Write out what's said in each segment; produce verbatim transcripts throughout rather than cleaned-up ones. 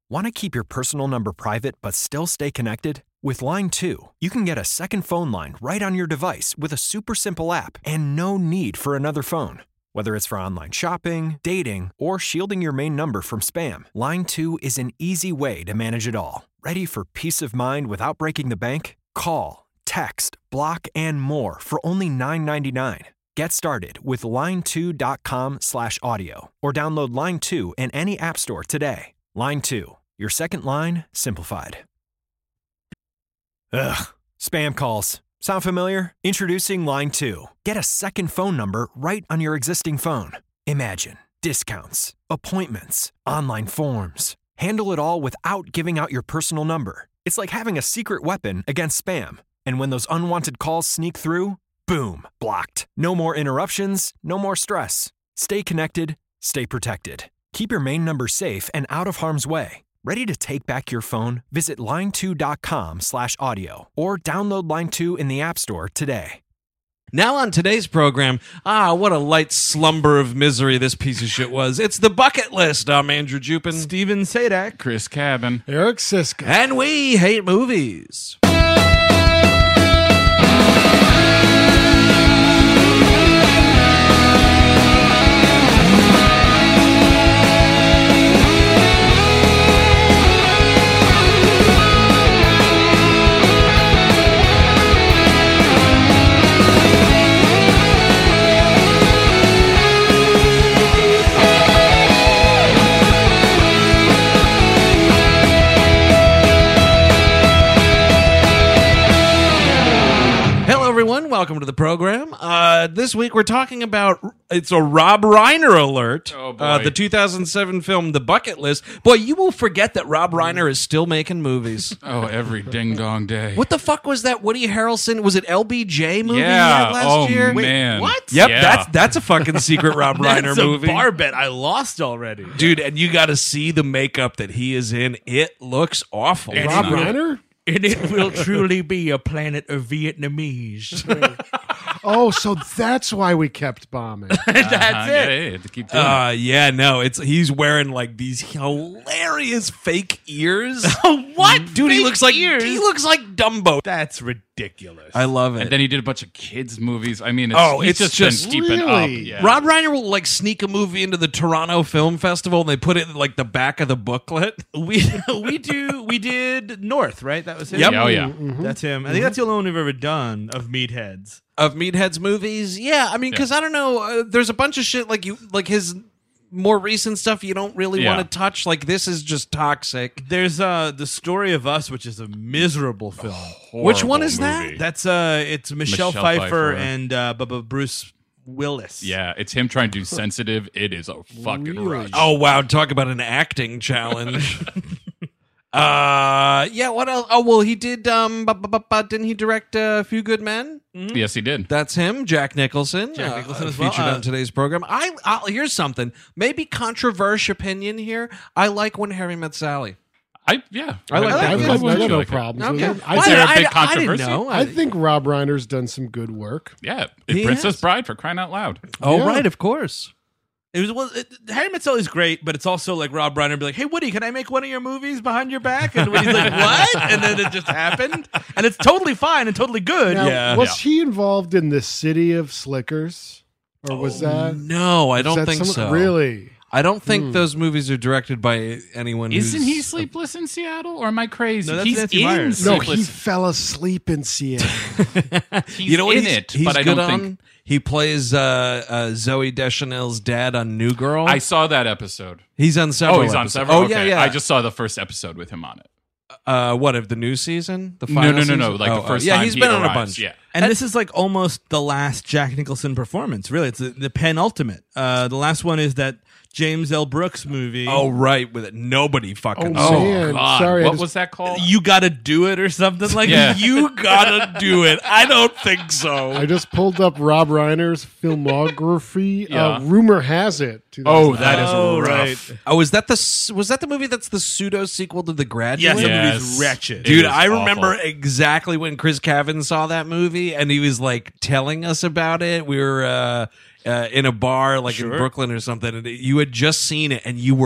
Want to keep your personal number private but still stay connected? With Line two, you can get a second phone line right on your device with a super simple app and no need for another phone. Whether it's for online shopping, dating, or shielding your main number from spam, Line two is an easy way to manage it all. Ready for peace of mind without breaking the bank? Call, text, block, and more for only nine ninety-nine. Get started with line two dot com slash audio or download Line two in any app store today. Line two, your second line simplified. Ugh, spam calls. Sound familiar? Introducing Line two. Get a second phone number right on your existing phone. Imagine discounts, appointments, online forms. Handle it all without giving out your personal number. It's like having a secret weapon against spam. And when those unwanted calls sneak through, boom, blocked. No more interruptions, no more stress. Stay connected, stay protected. Keep your main number safe and out of harm's way. Ready to take back your phone? Visit line two dot com slash audio or download Line two in the App Store today. Now on today's program, ah, what a light slumber of misery this piece of shit was. It's the Bucket List. I'm Andrew Jupin. Steven Sadak. Chris Cabin. Eric Siska. And we hate movies. Everyone, welcome to the program. Uh, this week we're talking about, it's a Rob Reiner alert. Oh, boy. Uh, the two thousand seven film, The Bucket List. Boy, you will forget that Rob Reiner is still making movies. Oh, every ding dong day. What the fuck was that Woody Harrelson? Was it L B J movie Yeah. he had last Oh, year? man. what? Yep, Yeah. that's that's a fucking secret Rob Reiner That's movie. a bar bet I lost already. Dude, and you got to see the makeup that he is in. It looks awful. It's Rob not- Reiner? And it will truly be a planet of Vietnamese. Oh, so that's why we kept bombing. That's Uh-huh. it. Yeah, yeah, yeah, to keep doing Uh, yeah, no, it's he's wearing like these hilarious fake ears. What? Dude, he Fake looks like ears? he looks like Dumbo. That's ridiculous. I love it. it. And then he did a bunch of kids movies. I mean, it's, Oh, he's it's just, just- been keeping Really? up. Yeah. Rob Reiner will like sneak a movie into the Toronto Film Festival and they put it in like the back of the booklet. we we do we did North, right? That was him. Yep. Oh, yeah. That's him. I think that's the only one we've ever done of Meatheads. Of Meathead's movies, yeah. I mean, because I don't know, uh, there's a bunch of shit like you, like his more recent stuff you don't really Yeah. want to touch. Like this is just toxic. There's uh the Story of Us, which is a miserable film. Which one Horrible is that? movie. That's uh it's Michelle, Michelle Pfeiffer, Pfeiffer. and uh bu- bu- Bruce Willis. Yeah, it's him trying to do sensitive. It is a fucking Really? rush. Oh wow, talk about an acting challenge. uh, yeah. What else? Oh well, he did. Um, bu- bu- bu- bu- didn't he direct uh, A Few Good Men? Yes, he did. That's him, Jack Nicholson. Jack uh, Nicholson uh, as well. featured Uh, on today's program. I I'll, here's something. Maybe controversial opinion here. I like When Harry Met Sally. I yeah. I like I that. I, movie. I, I got You no like it? problems Okay. with it. I, Well, Is there a I- big I- I controversy? didn't know. I think Rob Reiner's done some good work. Yeah, He Princess has. Bride for crying out loud. Oh Yeah. right, of course. It was well, it, Harry Met Sally is great, but it's also like Rob Reiner be like, "Hey Woody, can I make one of your movies behind your back?" And Woody's like, "What?" And then it just happened, and it's totally fine and totally good. Now, Yeah. was he involved in the City of Slickers? Or was that? No, I is don't that think some- so. Really? I don't think those movies are directed by anyone. Isn't who's he Sleepless in Seattle, or am I crazy? No, that's He's Nancy in Myers. No, Sleepless. he fell asleep in Seattle. He's you know what in he's, it, he's but I good don't on? think He plays uh, uh, Zoe Deschanel's dad on New Girl. I saw that episode. he's on several. Oh, he's on episodes. several. Oh Okay. yeah, yeah. I just saw the first episode with him on it. uh, what of the new season? The No, final no, no, season? no. Like Oh, the oh, first yeah, time he's he been on a arrives. bunch. Yeah. And this is like almost the last Jack Nicholson performance. Really, it's the, the penultimate. Uh, the last one is that James L. Brooks movie. Oh right, with it, nobody fucking. Oh, saw. man. God. Sorry, I what just- was that called? You Gotta Do It or something like Yeah. that. You gotta do it. I don't think so. I just pulled up Rob Reiner's filmography. Yeah. Uh, rumor has it. Oh, that is Oh, rough. right. Oh, was that the s- was that the movie that's the pseudo sequel to The Graduate? Yes, the Yes. movie's wretched. It Dude, is I remember awful. exactly when Chris Cavan saw that movie, and he was like telling us about it. We were uh, uh, in a bar, like in Sure. Brooklyn or something, and you had just seen it, and you were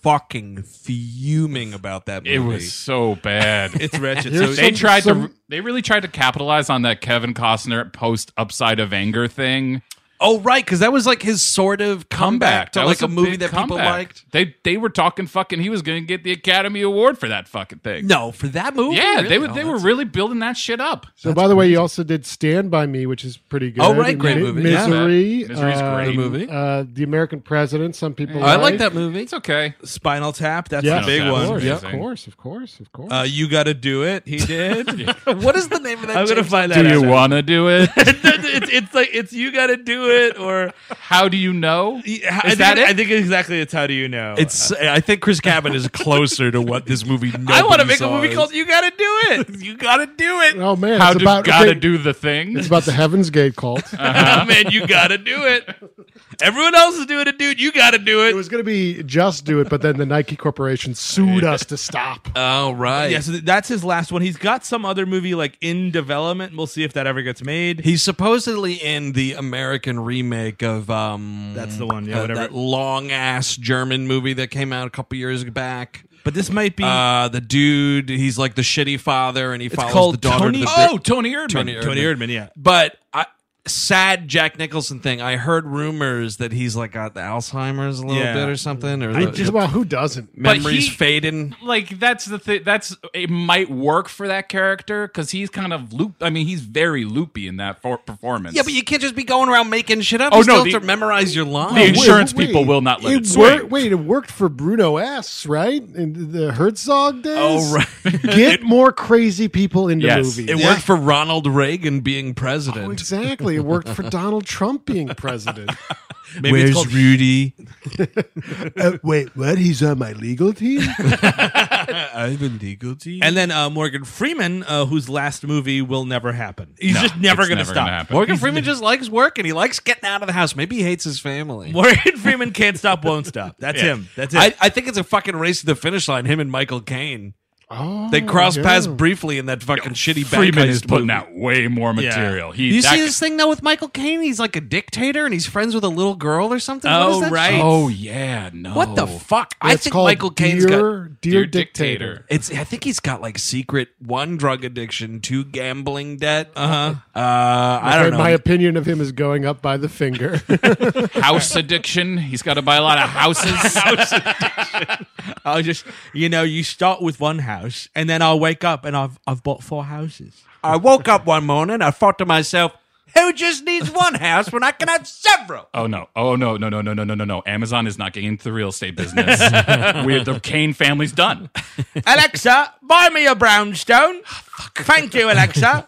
fucking fuming about that movie. It was so bad. It's wretched. Here's So they some- tried some- to. They really tried to capitalize on that Kevin Costner post Upside of Anger thing. Oh, right, because that was like his sort of comeback to That like was a movie big that people comeback. liked. They they were talking fucking. He was going to get the Academy Award for that fucking thing. No, for that movie? Yeah, Really? they were Oh, they were that's- really building that shit up. So, by the way, you also did Stand By Me, which is pretty good. Oh, right, And great Mi- movie. Yeah. Misery. Misery's uh, great. Good movie. Uh, the American President, some people I like. like that movie. It's okay. Spinal Tap. That's Yeah, the big Spinal one. Tap. Of course, Yeah. of course, of course, of course. Uh, you got to do it. He did. What is the name of that? I'm gonna James- find that. Do you out. want to do it? it's, it's like it's you got to do it, or How do you know? I Is think, that it? I think exactly. It's how do you know? It's. I think Chris Cabin is closer to what this movie. I want to make a saw movie is. called You Got to Do It. You Gotta Do It. oh man, How it's do about gotta okay, do the thing? It's about the Heaven's Gate cult. Oh, man, you got to do it. Everyone else is doing it, dude. You got to do It it. was going to be Just Do It, but then the Nike Corporation sued us to stop. Oh right. Yeah, so th- that's his last one. He's got some other movie like in development. We'll see if that ever gets made. He's supposedly in the American remake of um That's the one, yeah, uh, whatever. that long ass German movie that came out a couple years back. But this might be Uh the dude, he's like the shitty father and he follows called the daughter Tony- to the Oh, Tony Erdman. Tony Erdman. Tony Erdman. Yeah, But I sad Jack Nicholson thing. I heard rumors that he's like got the Alzheimer's a little Yeah. bit or something, or I the, Just about who doesn't? But memories he- fading. Like that's the thing. That's it. Might work for that character because he's kind of loop. I mean, he's very loopy in that for- performance. Yeah, but you can't just be going around making shit up. Oh, you no, still the- have to memorize your lines. the insurance wait, people wait. will not let it, It swing. worked. Wait, it worked for Bruno S. Right in the Herzog days. Oh, right. Get more crazy people into Yes. movies. It worked for Ronald Reagan being president. Oh, exactly. It worked for Donald Trump being president. maybe it's called Rudy? Uh, wait, what? He's on my legal team? I have a legal team. And then uh, Morgan Freeman, uh, whose last movie will never happen. He's No, just never it's going to never stop. gonna happen. Morgan Freeman just likes working. He likes getting out of the house. Maybe he hates his family. Morgan Freeman can't stop, won't stop. That's Yeah. him. That's it. I, I think it's a fucking race to the finish line. Him and Michael Caine. Oh, They cross yeah. paths briefly in that fucking shitty bank Freeman heist is putting movie. out way more material. He, You that see guy- this thing though with Michael Caine? He's like a dictator and he's friends with a little girl or something. What Oh, is that right. shit? Oh yeah, no. What the fuck? I It's think called Michael Caine's Dear, got. Dear, Dear Dictator. Dictator. It's. I think he's got like secret one drug addiction, two gambling debt. uh-huh. Uh, I don't know. My opinion of him is going up by the finger. House addiction. He's got to buy a lot of houses. I'll just, you know, you start with one house, and then I'll wake up and I've I've bought four houses. I woke up one morning. I thought to myself, "Who just needs one house when I can have several?" Oh no! Oh no! No no no no no no no! Amazon is not getting into the real estate business. we the Kane family's done. Alexa, buy me a brownstone. Thank you, Alexa.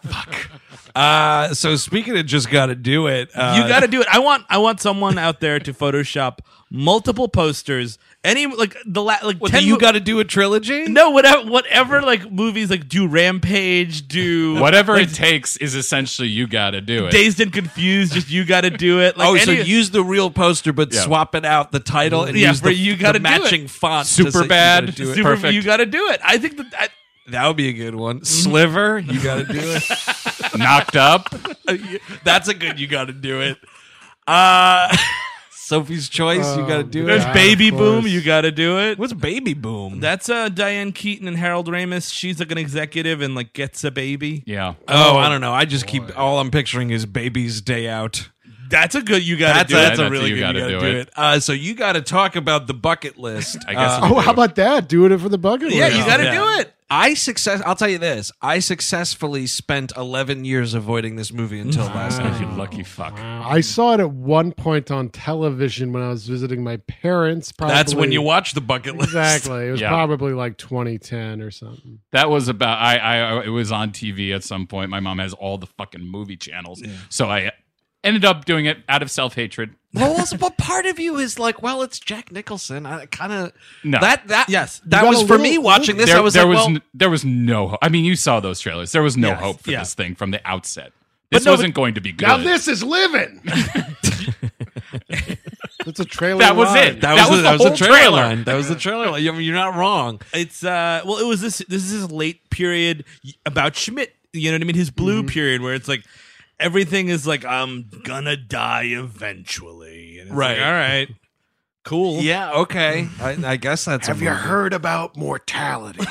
Uh, so speaking of just got to do it, uh, You got to do it. I want I want someone out there to Photoshop multiple posters. Any like the la- like What, ten do you mo- got to do a trilogy? no whatever whatever like movies like do Rampage, do Whatever like, it takes is essentially you got to do it. Dazed and Confused. Just you got to do it. Like oh, so any- use the real poster, but Yeah. swap it out the title and Yeah, use for the, you gotta the do it. matching font. to say Super you bad. gotta do it. super, Perfect. you got to do it. I think that. I, That would be a good one. Sliver, you got to do it. Knocked up. That's a good. You got to do it. Uh, Sophie's Choice, you got to do there's it. Yeah, Baby of Boom. course. You got to do it. What's Baby Boom? That's uh, Diane Keaton and Harold Ramis. She's like an executive and like gets a baby. Yeah. oh, I don't know. I just keep all I'm picturing is Baby's Day Out. That's a good. You got to That's, do that's it. a That's really you good. gotta you gotta do do it. it. Uh, so you got to talk about the bucket list. I guess Uh, we Oh, how about that? Doing it for the bucket Yeah, list. you got to Yeah. do it. I success. I'll tell you this. I successfully spent eleven years avoiding this movie until last Oh, night. you lucky fuck. I saw it at one point on television when I was visiting my parents. Probably. That's when you watch the bucket list. Exactly. It was Yeah. probably like twenty ten or something. That was about. I. I. It was on T V at some point. My mom has all the fucking movie channels, so I ended up doing it out of self hatred. Well, also, but part of you is like, well, it's Jack Nicholson. I kind of No. that that Yes. that You got was a for little- me watching this. There, I was there like, was well, n- there was no. Ho- I mean, you saw those trailers. There was no Yes, hope for yeah. this thing from the outset. But This no, wasn't going to be good. Now this is living. That's a trailer. That was line. it. that, that was, was the, the that was the whole trailer, trailer. line. That was the trailer line. I mean, you're not wrong. It's uh well it was this this is his late period about Schmidt, you know what I mean, his blue period where it's like everything is like I'm gonna die eventually and it's Right. like, all right, Cool. Yeah, okay. I, I guess that's. Have a you movie. heard about mortality?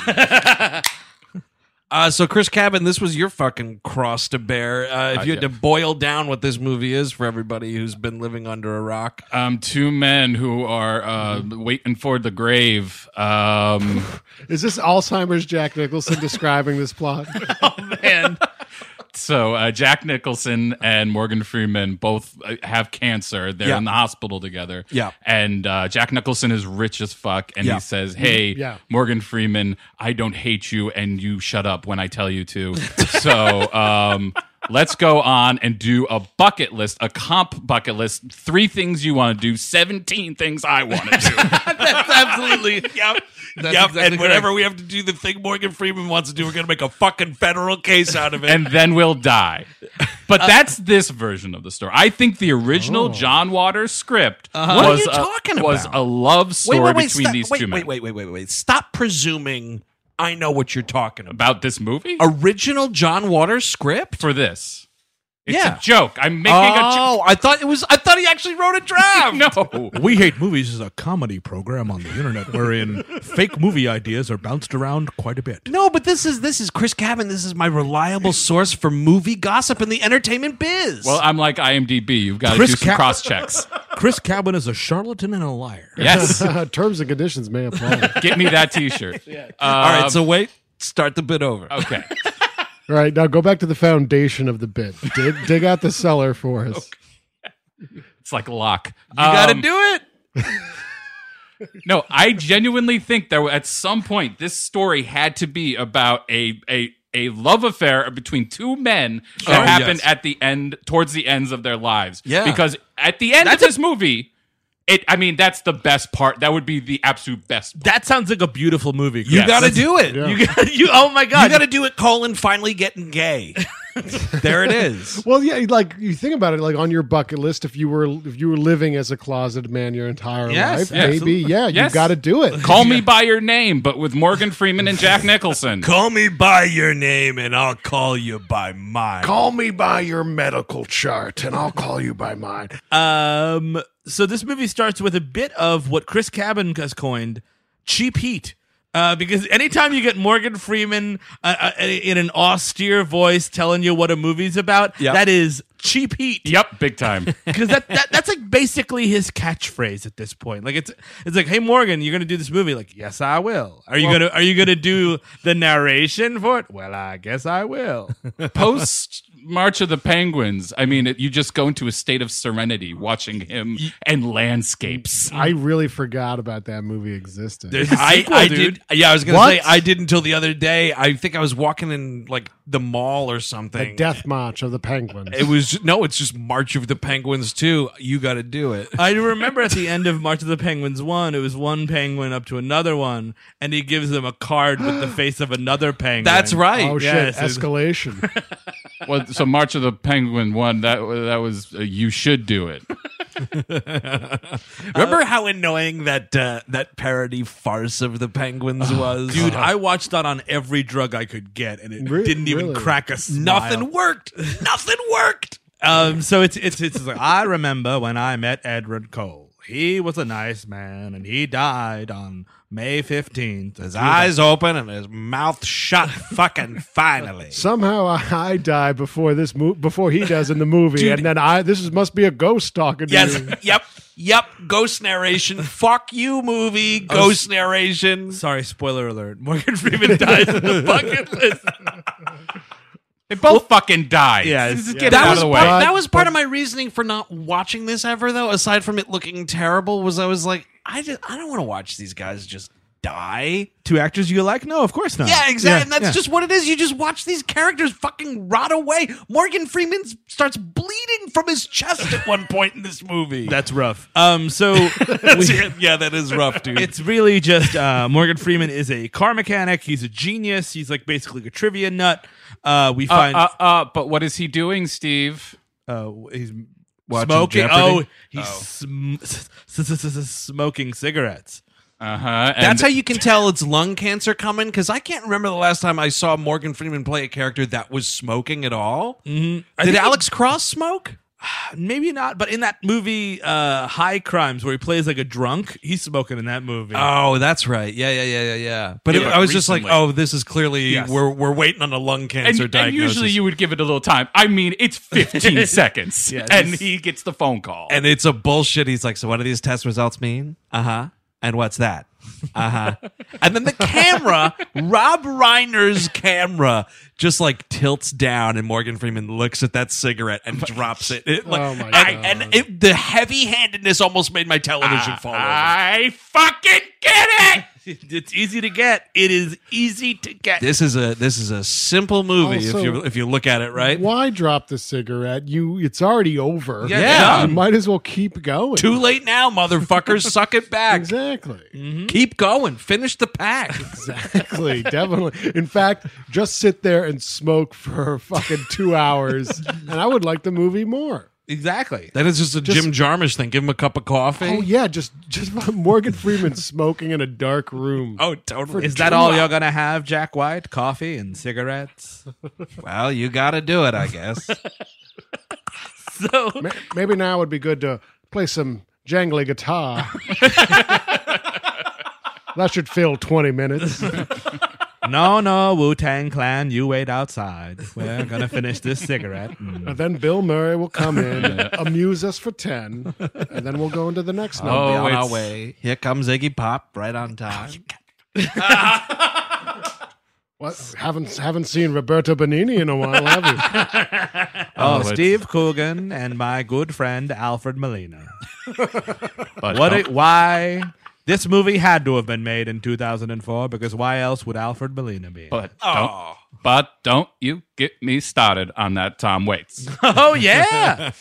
Uh, so, Chris Cabin, this was your fucking cross to bear. Uh, if Uh, you had yeah. to boil down what this movie is for everybody who's been living under a rock, Um, two men who are uh, waiting for the grave. Um, Is this Alzheimer's Jack Nicholson describing this plot? Man. so uh, Jack Nicholson and Morgan Freeman both uh, have cancer. They're Yeah. in the hospital together. Yeah. And uh, Jack Nicholson is rich as fuck, and Yeah. he says, "Hey, Yeah. Morgan Freeman, I don't hate you, and you shut up when I tell you to." So. Um, Let's go on and do a bucket list, a comp bucket list. Three things you want to do, seventeen things I want to do. That's absolutely. yep, That's yep. exactly And whenever correct. we have to do the thing Morgan Freeman wants to do, we're gonna make a fucking federal case out of it. and then we'll die. But that's this version of the story. I think the original John Waters script What are was, you a, talking was about? a love story wait, wait, wait, between stop- these wait, two men. wait, wait, wait, wait, wait. Stop presuming I know what you're talking about. About this movie? Original John Waters script? For this. It's Yeah. a joke. I'm making a joke. Oh, I thought it was. I thought he actually wrote a draft. No. We Hate Movies is a comedy program on the internet wherein fake movie ideas are bounced around quite a bit. No, but this is this is Chris Cabin. This is my reliable source for movie gossip in the entertainment biz. Well, I'm like IMDb. You've got to Chris do some Ca- cross checks. Chris Cabin is a charlatan and a liar. Yes. Terms and conditions may apply. Get me that t-shirt. all right. So wait, start the bit over. Okay. All right, now go back to the foundation of the bit. Dig, dig out the cellar for us. It's like a lock. You got to Um, do it. No, I genuinely think that at some point this story had to be about a a a love affair between two men that Oh, happened yes. at the end, towards the ends of their lives. Yeah. Because at the end That's of this movie, it. I mean, that's the best part. That would be the absolute best part. That sounds like a beautiful movie. You Yes. got to That's- do it. Yeah. You got you. Oh my god! You got to do it. Colin finally getting gay. There it is. Well, yeah, like you think about it, like on your bucket list, if you were if you were living as a closeted man your entire Yes, life, yeah, maybe, absolutely. yeah, you Yes. got to do it. Call Me by Your Name, but with Morgan Freeman and Jack Nicholson. Call me by your name, and I'll call you by mine. Call me by your medical chart, and I'll call you by mine. Um. So this movie starts with a bit of what Chris Cabin has coined cheap heat. Uh, because anytime you get Morgan Freeman uh, uh, in an austere voice telling you what a movie's about, Yep. that is cheap heat. Yep, big time. Because that, that that's like basically his catchphrase at this point. Like it's it's like, hey Morgan, you're gonna do this movie? Like, yes, I will. Are you Well- gonna Are you gonna do the narration for it? Well, I guess I will. Post March of the Penguins, I mean, it, you just go into a state of serenity watching him and landscapes. I really forgot about that movie existed. There's a I, sequel, I dude. did. Yeah, I was gonna What? say I did until the other day. I think I was walking in like the mall or The something. Death March of the Penguins. It was no. It's just March of the Penguins too. You got to do it. I remember at the end of March of the Penguins one, it was one penguin up to another one, and he gives them a card with the face of another penguin. That's right. oh shit! yes, it- Escalation. Well, so March of the Penguin one, that that was uh, you should do it. Remember how annoying that uh, that parody farce of the Penguins was, Dude, I watched that on every drug I could get, and it Re- didn't even really? crack a smile. Nothing worked. Nothing worked. Um, so it's it's it's like, I remember when I met Edward Cole. He was a nice man, and he died on May fifteenth. His eyes open and his mouth shut. Fucking finally. Somehow I, I die before this mo- before he does in the movie, and then I this is, must be a ghost talking to Yes. me. Yep. Yep. Ghost narration. Fuck you, movie. Ghost narration. Sorry, spoiler alert. Morgan Freeman dies in the bucket list. They both fucking died. Yeah, just yeah. get it That out was of the part, way. But- that was part but- of my reasoning for not watching this ever, though. Aside from it looking terrible, was I was like, I just I don't want to watch these guys just die. Two actors you like? No, of course not. Yeah, exactly. and that's yeah. just what it is. You just watch these characters fucking rot away. Morgan Freeman starts bleeding from his chest at one point in this movie. That's rough. Um, so That's it. Yeah, that is rough, dude. it's really just uh, Morgan Freeman is a car mechanic. He's a genius. He's like basically a trivia nut. Uh, we Uh, find uh, uh, but what is he doing, Steve? uh, he's Watching smoking. Jeopardy? Oh, he's sm- s- s- s- s- smoking cigarettes. Uh huh. That's how you can tell it's lung cancer coming, because I can't remember the last time I saw Morgan Freeman play a character that was smoking at all. Mm-hmm. Did Alex Cross smoke? Maybe not, but in that movie, uh, High Crimes, where he plays like a drunk, he's smoking in that movie. Oh, that's right. Yeah, yeah, yeah, yeah, yeah. But Yeah, it, I was just like, recently. oh, this is clearly Yes. we're we're waiting on a lung And, cancer and diagnosis. usually you would give it a little time. I mean, it's fifteen seconds, Yeah, and just- he gets the phone call. and it's a bullshit. He's like, so what do these test results mean? Uh huh. And what's that? Uh huh. And then the camera, Rob Reiner's camera, just like tilts down, and Morgan Freeman looks at that cigarette and drops it. It, like, Oh, my and, God. and it, the heavy-handedness almost made my television fall over. I fucking get it. It's easy to get. It is easy to get. This is a this is a simple movie if Also, you if you look at it right. Why drop the cigarette? You, it's already over. Yeah, Yeah. You might as well keep going. Too late now, motherfuckers. Suck it back. Exactly. Keep going. Finish the pack. Exactly. Definitely. In fact, just sit there and smoke for fucking two hours, and I would like the movie more. Exactly. That is just a Just- Jim Jarmusch thing. Give him a cup of coffee. Oh yeah, just just Morgan Freeman smoking in a dark room. Oh, totally. Is that all y'all gonna have, Jack White? Coffee and cigarettes? Well, you got to do it, I guess. So Ma- Maybe now would be good to play some jangly guitar. That should fill twenty minutes. no, no, Wu Tang Clan, you wait outside. We're gonna finish this cigarette. Mm. And then Bill Murray will come in, amuse us for ten, and then we'll go into the next Be number. on our it's- way. Here comes Iggy Pop, right on time. What? Haven't haven't seen Roberto Benigni in a while, have you? Oh, it's- Steve Coogan and my good friend Alfred Molina. But What? don't- It, why? This movie had to have been made in two thousand four because why else would Alfred Molina be? But don't, but don't you get me started on that Tom Waits. Oh yeah.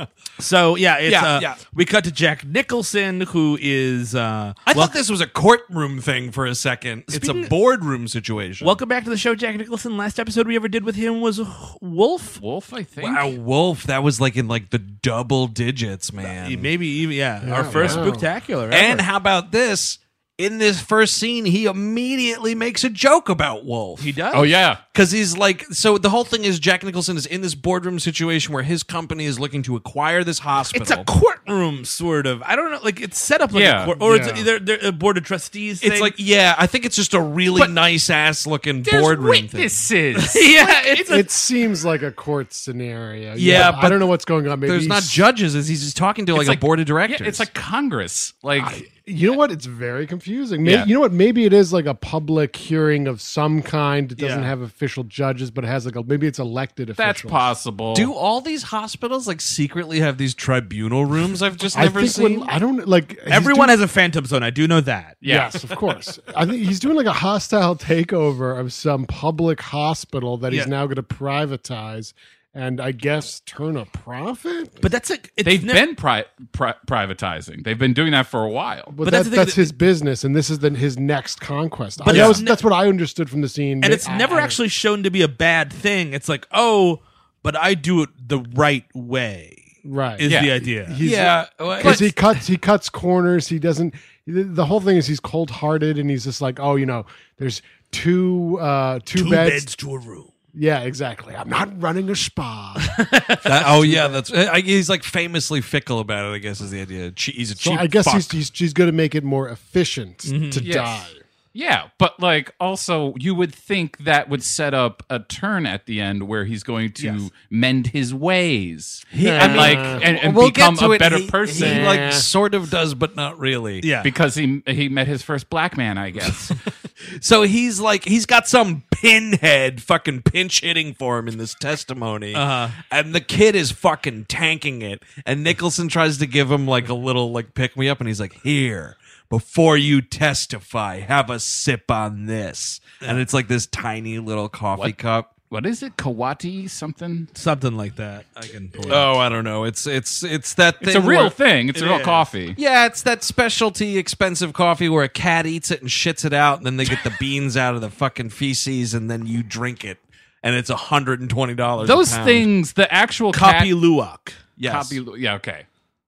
So yeah, it's Yeah, uh, yeah. we cut to Jack Nicholson, who is uh, I wel- thought this was a courtroom thing for a second. It's a Speaking- boardroom situation. welcome back to the show, Jack Nicholson. Last episode we ever did with him was Wolf. Wolf, I think. Wow, Wolf. That was like in like the double digits, man. Maybe even yeah, Yeah, our first wow. spectacular. And ever. how about this? In this first scene, he immediately makes a joke about Wolf. he does. Oh yeah. Because he's like, so the whole thing is Jack Nicholson is in this boardroom situation where his company is looking to acquire this hospital. It's a courtroom, sort of. I don't know, like it's set up like Yeah. a court, or Yeah. it's either they're a board of trustees. It's thing. like, yeah, I think it's just a really But nice ass looking There's boardroom thing. witnesses. yeah, it's a, It seems like a court scenario. Yeah, I but don't know what's going on. Maybe There's not he's- judges. He's he's just talking to like, like- a board of directors. Yeah, it's like Congress. Like You know what? It's very confusing. May Yeah. You know what? Maybe it is like a public hearing of some kind. It doesn't Yeah. have official judges, but it has like a maybe it's elected officials. that's possible. do all these hospitals like secretly have these tribunal rooms? I've just I never think seen. when I don't like he's everyone doing- has a phantom zone. I do know that. Yeah. Yes, of course. I think he's doing like a hostile takeover of some public hospital that he's Yeah. now going to privatize and I guess turn a profit. But that's like it's They've ne- been pri- pri- privatizing. They've been doing that for a while. But, But that, that's that's, the thing that- his business, and this is then his next conquest. But I, that it's was, ne- that's what I understood from the scene. and it's I- never I- actually shown to be a bad thing. It's like, oh, but I do it the right way. right. Is Yeah. the idea? He's- yeah, well, because he cuts he cuts corners. He doesn't. The the whole thing is he's cold hearted, and he's just like, oh, you know, there's two uh, two, Two beds. beds to a room. Yeah, exactly. I'm not running a spa. that- oh yeah, that's I, he's like famously fickle about it. I guess is the idea. Che- He's a so cheap. I guess fuck. he's, he's she's going to make it more efficient Mm-hmm. to Yes. die. Yeah, but like also you would think that would set up a turn at the end where he's going to Yes. mend his ways He- and I like mean, and, and We'll become get to a it. better He- person He Yeah. like sort of does, but not really. Yeah. because he he met his first black man, I guess. So he's like he's got some pinhead fucking pinch hitting for him in this testimony, Uh-huh. and the kid is fucking tanking it. And Nicholson tries to give him like a little like pick me up, and he's like, "Here, before you testify, have a sip on this." And it's like this tiny little coffee What? cup. What is it? Kawati something? Something like that. I can pull it. Oh, I don't know. It's it's it's that thing. It's a real where- thing. It's a It real is. coffee. Yeah, it's that specialty expensive coffee where a cat eats it and shits it out, and then they get the beans out of the fucking feces, and then you drink it, and it's a hundred and twenty dollars. Those things, the actual Copy cat, Luwak. yes. copy. Yeah, okay.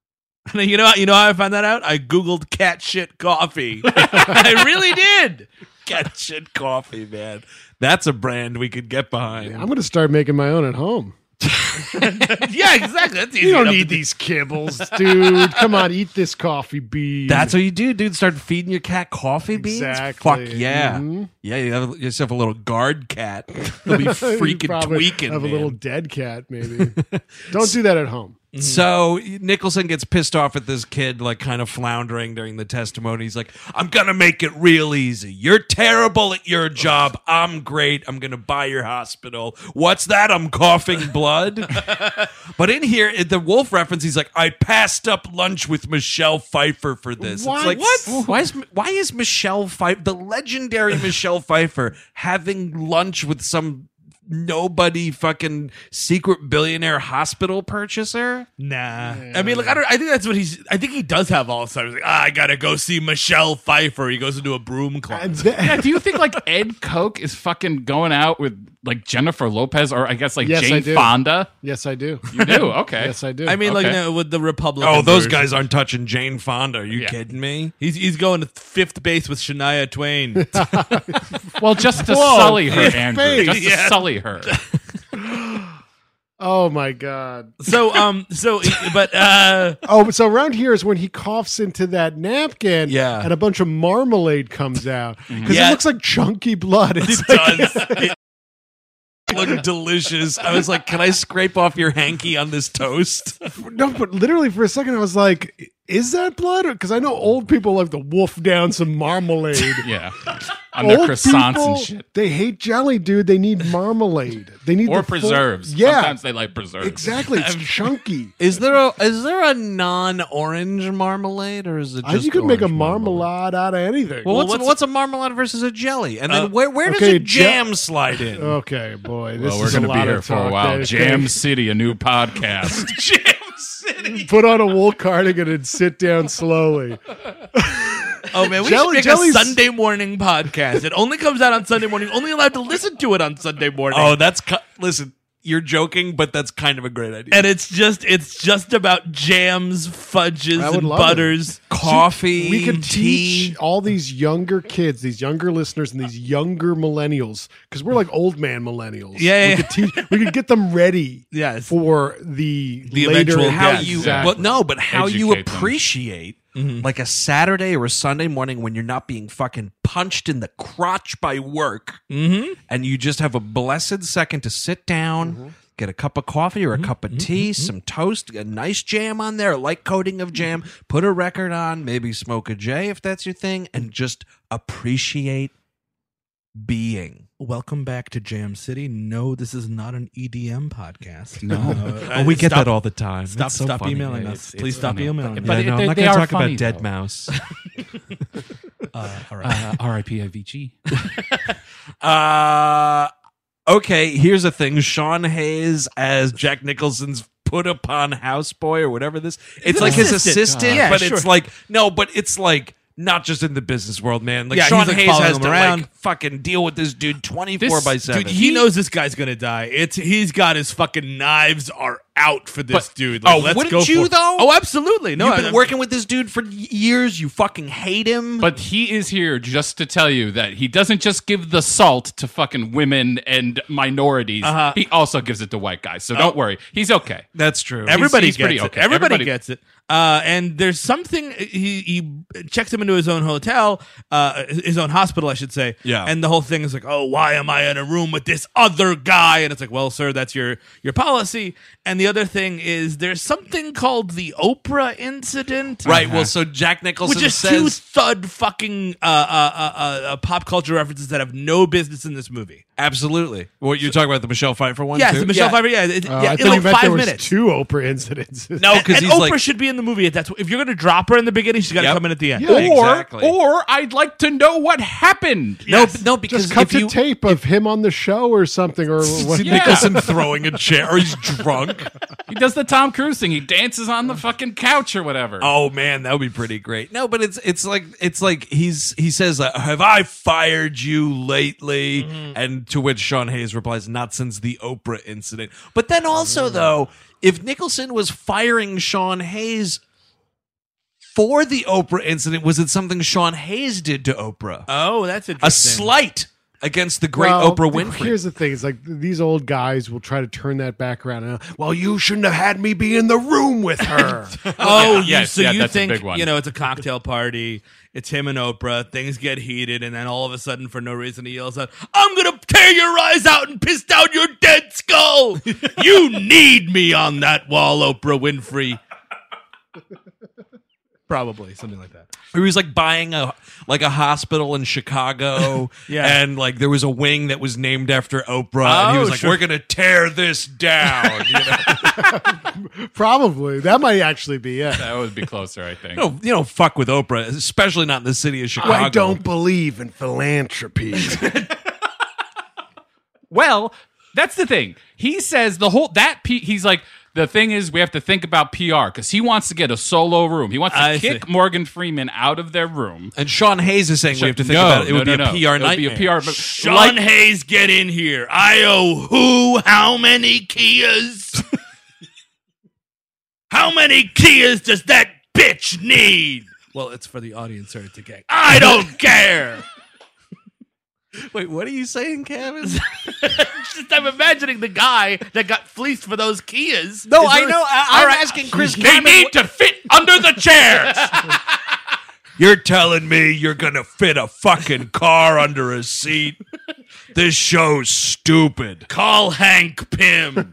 You know, you know how I found that out? I googled cat shit coffee. I really did. cat shit coffee, man. That's a brand we could get behind. I'm going to start making my own at home. Yeah, exactly. That's easy You don't enough need to do. these kibbles, dude. Come on, eat this coffee bean. That's what you do, dude. Start feeding your cat coffee beans. Exactly. Fuck yeah, Mhm. yeah. You have yourself a little guard cat. He'll be You freaking probably tweaking. Have man. a little dead cat, maybe. Don't do that at home. So Nicholson gets pissed off at this kid, like kind of floundering during the testimony. He's like, I'm going to make it real easy. You're terrible at your job. I'm great. I'm going to buy your hospital. What's that? I'm coughing blood. But in here, in the Wolf reference, he's like, I passed up lunch with Michelle Pfeiffer for this. What? It's like, what? Why is, why is Michelle Pfeiffer, the legendary Michelle Pfeiffer, having lunch with some nobody fucking secret billionaire hospital purchaser? Nah. I mean, like, I don't. I think that's what he's. I think he does have Alzheimer's. He's like, ah, I gotta go see Michelle Pfeiffer. He goes into a broom closet. And th- Yeah, do you think like Ed Koch is fucking going out with like Jennifer Lopez or I guess like Yes, I Jane do. Fonda? yes, I do. You do? Okay. Yes, I do. I mean, like, Okay. no, with the Republican. Oh, those version. guys aren't touching Jane Fonda. Are you Yeah. kidding me? He's he's going to fifth base with Shania Twain. Well, just to Whoa, sully her, his Andrew. face. Just to Yeah. sully her. Oh my god. so um so but uh Oh, so around here is when he coughs into that napkin, Yeah. and a bunch of marmalade comes out because Yeah. it looks like chunky blood. It's it like, does. It looked delicious. I was like, can I scrape off your hanky on this toast? no, but literally for a second I was like, is that blood? Because I know old people like to wolf down some marmalade. Yeah. On their Old croissants people, and shit. they hate jelly, dude. They need marmalade. They need Or the full- preserves. yeah, Sometimes they like preserves. exactly. It's chunky. Is there a is there a non-orange marmalade, or is it I- just you could make a orange marmalade out of anything. Well, what's, what's- what's a marmalade versus a jelly? And then Uh, where where does okay, a jam ja- slide in? okay, boy, this Well, we're is going a to be lot here of for a talk while. there. Jam City, a new podcast. Jam City. Put on a wool cardigan and sit down slowly. Oh man, we Jelly- should make jelly's- a Sunday morning podcast. It only comes out on Sunday morning. Only allowed to listen to it on Sunday morning. Oh, that's cu- listen. You're joking, but that's kind of a great idea. and it's just it's just about jams, fudges, I would and love butters. Coffee, We could tea. teach all these younger kids, these younger listeners, and these younger millennials, because we're like old man millennials. Yeah, we yeah, could teach. We could get them ready. Yes. for the, The later eventual how Yeah, you exactly. well, no, but how you Educate them. appreciate Mm-hmm. like a Saturday or a Sunday morning when you're not being fucking punched in the crotch by work, Mm-hmm. and you just have a blessed second to sit down. Get a cup of coffee or a cup of tea, some toast, a nice jam on there, a light coating of jam, put a record on, maybe smoke a J if that's your thing, and just appreciate being. Welcome back to Jam City. No, this is not an E D M podcast. No. Uh, Oh, we get stop- that all the time. Stop, It's so stop funny. emailing Yeah, us. it's- Please it's stop funny. emailing But Yeah, us. it- no, they- I'm not they going to are talk about funny, Dead though. Mouse. Uh, all right. Uh, R I P Avicii. Uh, okay, here's the thing. Sean Hayes as Jack Nicholson's put upon houseboy or whatever this. It's an like his assistant. assistant, Yeah, but sure. it's like no, but it's like not just in the business world, man. Like Yeah, Sean he's, like, Hayes following has him to around. like fucking deal with this dude twenty-four This- by seven. Dude, he knows this guy's gonna die. It's he's got his fucking knives are out for this But- dude. Like, Oh, let's wouldn't go you, for it. though? Oh, absolutely. No, You've I- been I'm- working with this dude for y- years. You fucking hate him. But he is here just to tell you that he doesn't just give the salt to fucking women and minorities. Uh-huh. He also gives it to white guys. So don't worry. He's okay. that's true. Everybody he's gets pretty it. okay. Everybody, Everybody- gets it. Uh, and there's something he he checks him into his own hotel, uh, his own hospital, I should say. Yeah. And the whole thing is like, oh, why am I in a room with this other guy? And it's like, well, sir, that's your your policy. And the other thing is there's something called the Oprah incident, right. Well, so Jack Nicholson which is two says thud fucking uh, uh, uh, uh, uh, pop culture references that have no business in this movie. absolutely. What you're talking about the Michelle Pfeiffer one? Yes, too? the Michelle Yeah. Pfeiffer. Yeah, it, Uh, yeah I in thought you like meant five there was minutes. two Oprah incidences. No, because and he's Oprah like should be in the movie. If that's if you're going to drop her in the beginning, she's got to Yep. come in at the end. Yeah. Or, exactly. or I'd like to know what happened. no, Yes. no, because Just cut if to you tape of him on the show or something, or what? Yeah. Nicholson throwing a chair, or he's drunk. He does the Tom Cruise thing. He dances on the fucking couch or whatever. Oh man, that would be pretty great. No, but it's it's like it's like he's he says, uh, "Have I fired you lately?" And to which Sean Hayes replies, "Not since the Oprah incident." But then also though, if Nicholson was firing Sean Hayes for the Oprah incident, was it something Sean Hayes did to Oprah? Oh, that's A interesting. slight. against the great Well, Oprah Winfrey. Here's the thing: it's like these old guys will try to turn that back around. And, well, you shouldn't have had me be in the room with her. Oh, you, yes, so yeah, you that's a think big one. you know it's a cocktail party? It's him and Oprah. Things get heated, and then all of a sudden, for no reason, he yells out, "I'm gonna tear your eyes out and piss down your dead skull! You need me on that wall, Oprah Winfrey." Probably something like that. He was like buying a like a hospital in Chicago, Yeah. and like there was a wing that was named after Oprah, and he Oh, was like, sure. "We're gonna tear this down." You know? Probably that might actually be it. That would be closer, I think. you know, you don't fuck with Oprah, especially not in the city of Chicago. I don't believe in philanthropy. Well, that's the thing. He says the whole that P, he's like the thing is we have to think about P R because he wants to get a solo room. He wants to I kick see. Morgan Freeman out of their room. And Sean Hayes is saying we have to think No, about it. It no, would no, be a no. P R It would nightmare. be a P R. But Sean like, Hayes, get in here. I owe who how many Kias? How many Kias does that bitch need? Well, it's for the audience, sorry, to gag. I don't care. Wait, what are you saying, Kevin? Just, I'm imagining the guy that got fleeced for those Kias. No, Is I there- know. I, All I'm right. asking Chris. They Cabin- need to fit under the chairs. You're telling me you're gonna fit a fucking car under a seat? This show's stupid, Call Hank Pym.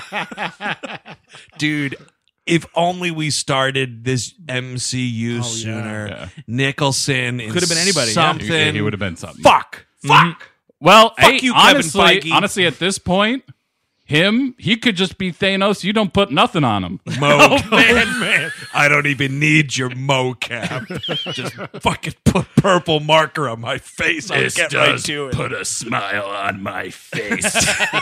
dude. If only we started this M C U sooner. Yeah. Nicholson Could have been anybody, yeah. Something. he, he would have been something. Fuck. Fuck. Well, Fuck hey, you, Kevin honestly, Feige. honestly, at this point, him, he could just be Thanos. You don't put nothing on him. Mo, man, man. I don't even need your mocap. Just fucking put purple marker on my face. I'll get right to it. put a smile on my face.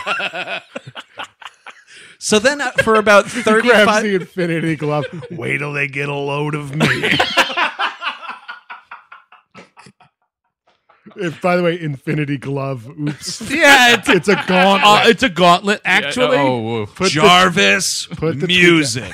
So then, uh, for about Grabs thirty-five. the Infinity Glove. Wait till they get a load of me. If, by the way, Infinity Glove. Oops. Yeah, it's, It's a gauntlet. uh, it's a gauntlet, actually. Yeah, oh, whoa. Put the- Jarvis put the music.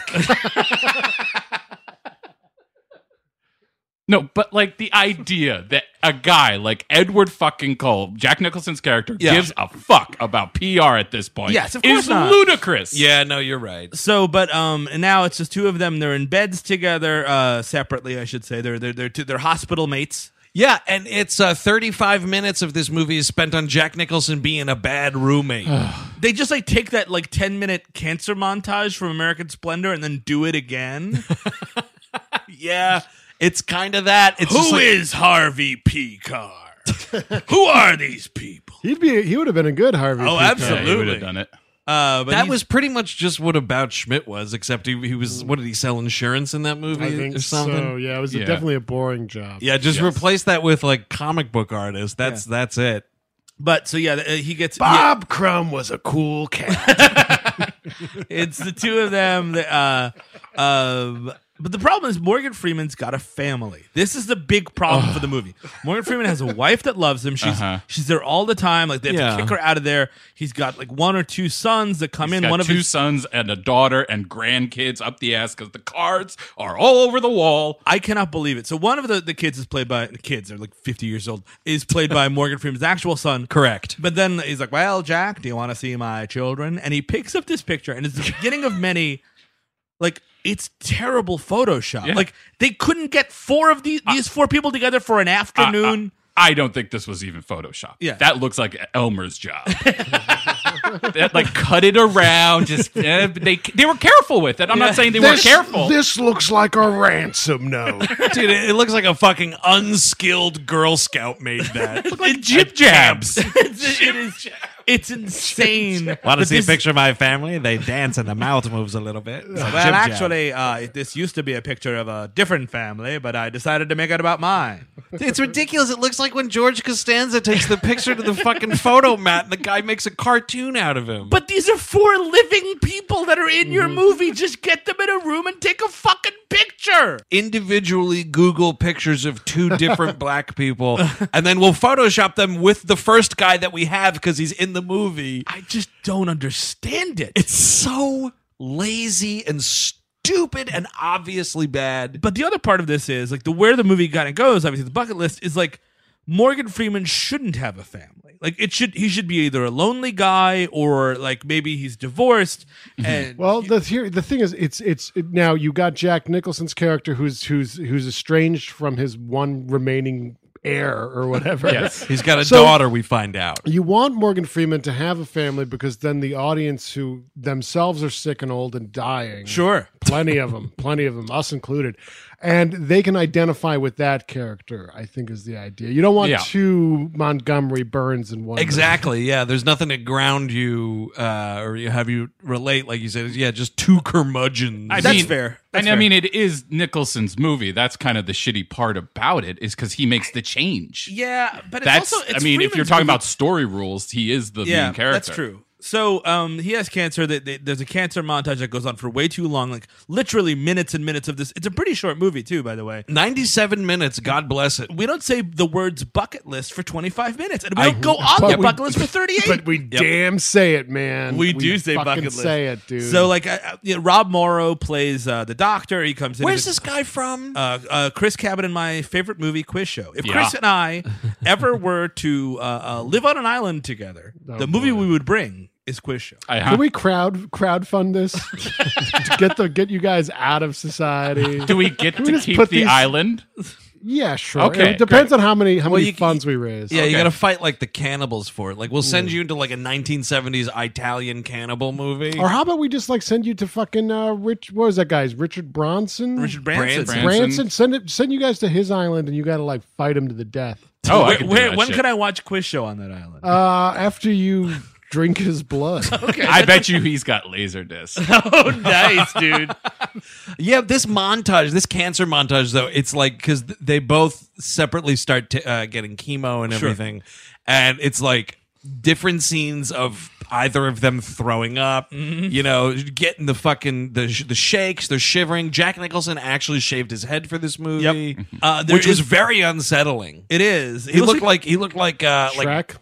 No, but like the idea that a guy like Edward fucking Cole, Jack Nicholson's character, Yeah. gives a fuck about P R at this point Yes, of course is not. ludicrous. Yeah, no, you're right. So, but um, and now it's just two of them. They're in beds together, uh, separately, I should say. They're they're they're, two, they're hospital mates. Yeah, and it's uh, thirty-five minutes of this movie is spent on Jack Nicholson being a bad roommate. They just like take that like ten minute cancer montage from American Splendor and then do it again. Yeah, it's kind of that. It's Who just like- is Harvey Picard? Who are these people? He'd be. He would have been a good Harvey. Oh, Picard. Yeah, absolutely. he would have done it. Uh, but that he's- was pretty much just what About Schmidt was, except he, he was, what did he sell insurance in that movie I think or something? so. Yeah, it was a- Yeah. definitely a boring job. Yeah, just Yes. replace that with like comic book artist. That's that's it. But so yeah, uh, he gets Bob Crumb was a cool cat. it's the two of them. That, uh, um, but the problem is Morgan Freeman's got a family. This is the big problem for the movie. Morgan Freeman has a wife that loves him. She's Uh-huh. she's there all the time. Like they have Yeah. to kick her out of there. He's got like one or two sons that come He's in. got One of two his sons and a daughter and grandkids up the ass because the cards are all over the wall. I cannot believe it. So one of the, the kids is played by the kids are like fifty years old. Is played by Morgan Freeman's actual son. Correct. But then he's like, "Well, Jack, do you want to see my children?" And he picks up this picture, and it's the beginning of many. Like it's terrible Photoshop. Yeah. Like they couldn't get four of these these four people together for an afternoon. I don't think this was even Photoshop. Yeah. That looks like Elmer's job. They, like cut it around. Just eh, they they were careful with it. I'm Yeah. not saying they weren't careful. This looks like a ransom note. Dude, it, it looks like a fucking unskilled Girl Scout made that. like jib jabs. it's, it is, it's insane. Want But to see a this- picture of my family? They dance and the mouth moves a little bit. It's like Well, jib jab. actually, uh, this used to be a picture of a different family, but I decided to make it about mine. It's ridiculous. It looks like when George Costanza takes the picture to the fucking photo mat and the guy makes a cartoon out of him. But these are four living people that are in your movie. Just get them in a room and take a fucking picture. individually Google pictures of two different black people, and then we'll Photoshop them with the first guy that we have because he's in the movie. I just don't understand it. It's so lazy and stupid and obviously bad. But the other part of this is like the where the movie kind of goes. Obviously, the bucket list is like Morgan Freeman shouldn't have a family. Like it should, he should be either a lonely guy or like maybe he's divorced. And Well, the here the thing is, it's it's it, now you got Jack Nicholson's character who's who's who's estranged from his one remaining heir or whatever. Yes. He's got a So- daughter, we find out. You want Morgan Freeman to have a family because then the audience who themselves are sick and old and dying, sure. plenty of them, plenty of them, us included, and they can identify with that character. I think is the idea. You don't want Yeah. two Montgomery Burns in one. Exactly. Yeah. There's nothing to ground you uh, or you have you relate, like you said. Yeah, just two curmudgeons. I That's mean, fair. That's and I fair. mean, it is Nicholson's movie. That's kind of the shitty part about it, is because he makes the change. Yeah, but it's That's. also, it's I mean, if you're Freeman's talking movie. about story rules, he is the yeah, main character. that's true. So um, he has cancer. That that- there's a cancer montage that goes on for way too long, like literally minutes and minutes of this. It's a pretty short movie too, by the way. ninety-seven minutes. God bless it. We don't say the words bucket list for twenty-five minutes, and we I- don't go on but the we- bucket list for thirty-eight. But we damn say it, man. We do say fucking bucket list. say it, dude. So like, uh, uh, you know, Rob Morrow plays uh, the doctor. He comes in. Where's he's this guy from? uh, uh, Chris Cabot in my favorite movie, Quiz Show. If Yeah. Chris and I ever were to uh, uh, live on an island together, Oh, the movie boy. we would bring is Quiz Show. I, Can we crowd crowdfund this to get the get you guys out of society? do we get we to just keep put the these- island? Yeah, sure. Okay, it depends on how many how Well, many you- funds we raise. Yeah, you Okay. got to fight like the cannibals for it. Like we'll send you into like a nineteen seventies Italian cannibal movie. Or how about we just like send you to fucking uh, Rich? What was that guy's Richard Bronson? Richard Branson. Branson. Branson. Send it. Send you guys to his island, and you got to like fight him to the death. Oh, I Where, could do where- that when shit. could I watch Quiz Show on that island? Uh, after you drink his blood. I bet you he's got laser discs. Oh, nice, dude. Yeah, this montage, this cancer montage, though, it's like because they both separately start t- uh, getting chemo and Sure. everything, and it's like different scenes of either of them throwing up, you know, getting the fucking the sh- the shakes. They're shivering. Jack Nicholson actually shaved his head for this movie, Uh, there which was is- very unsettling. It is. He looked like he looked like uh, like Shrek.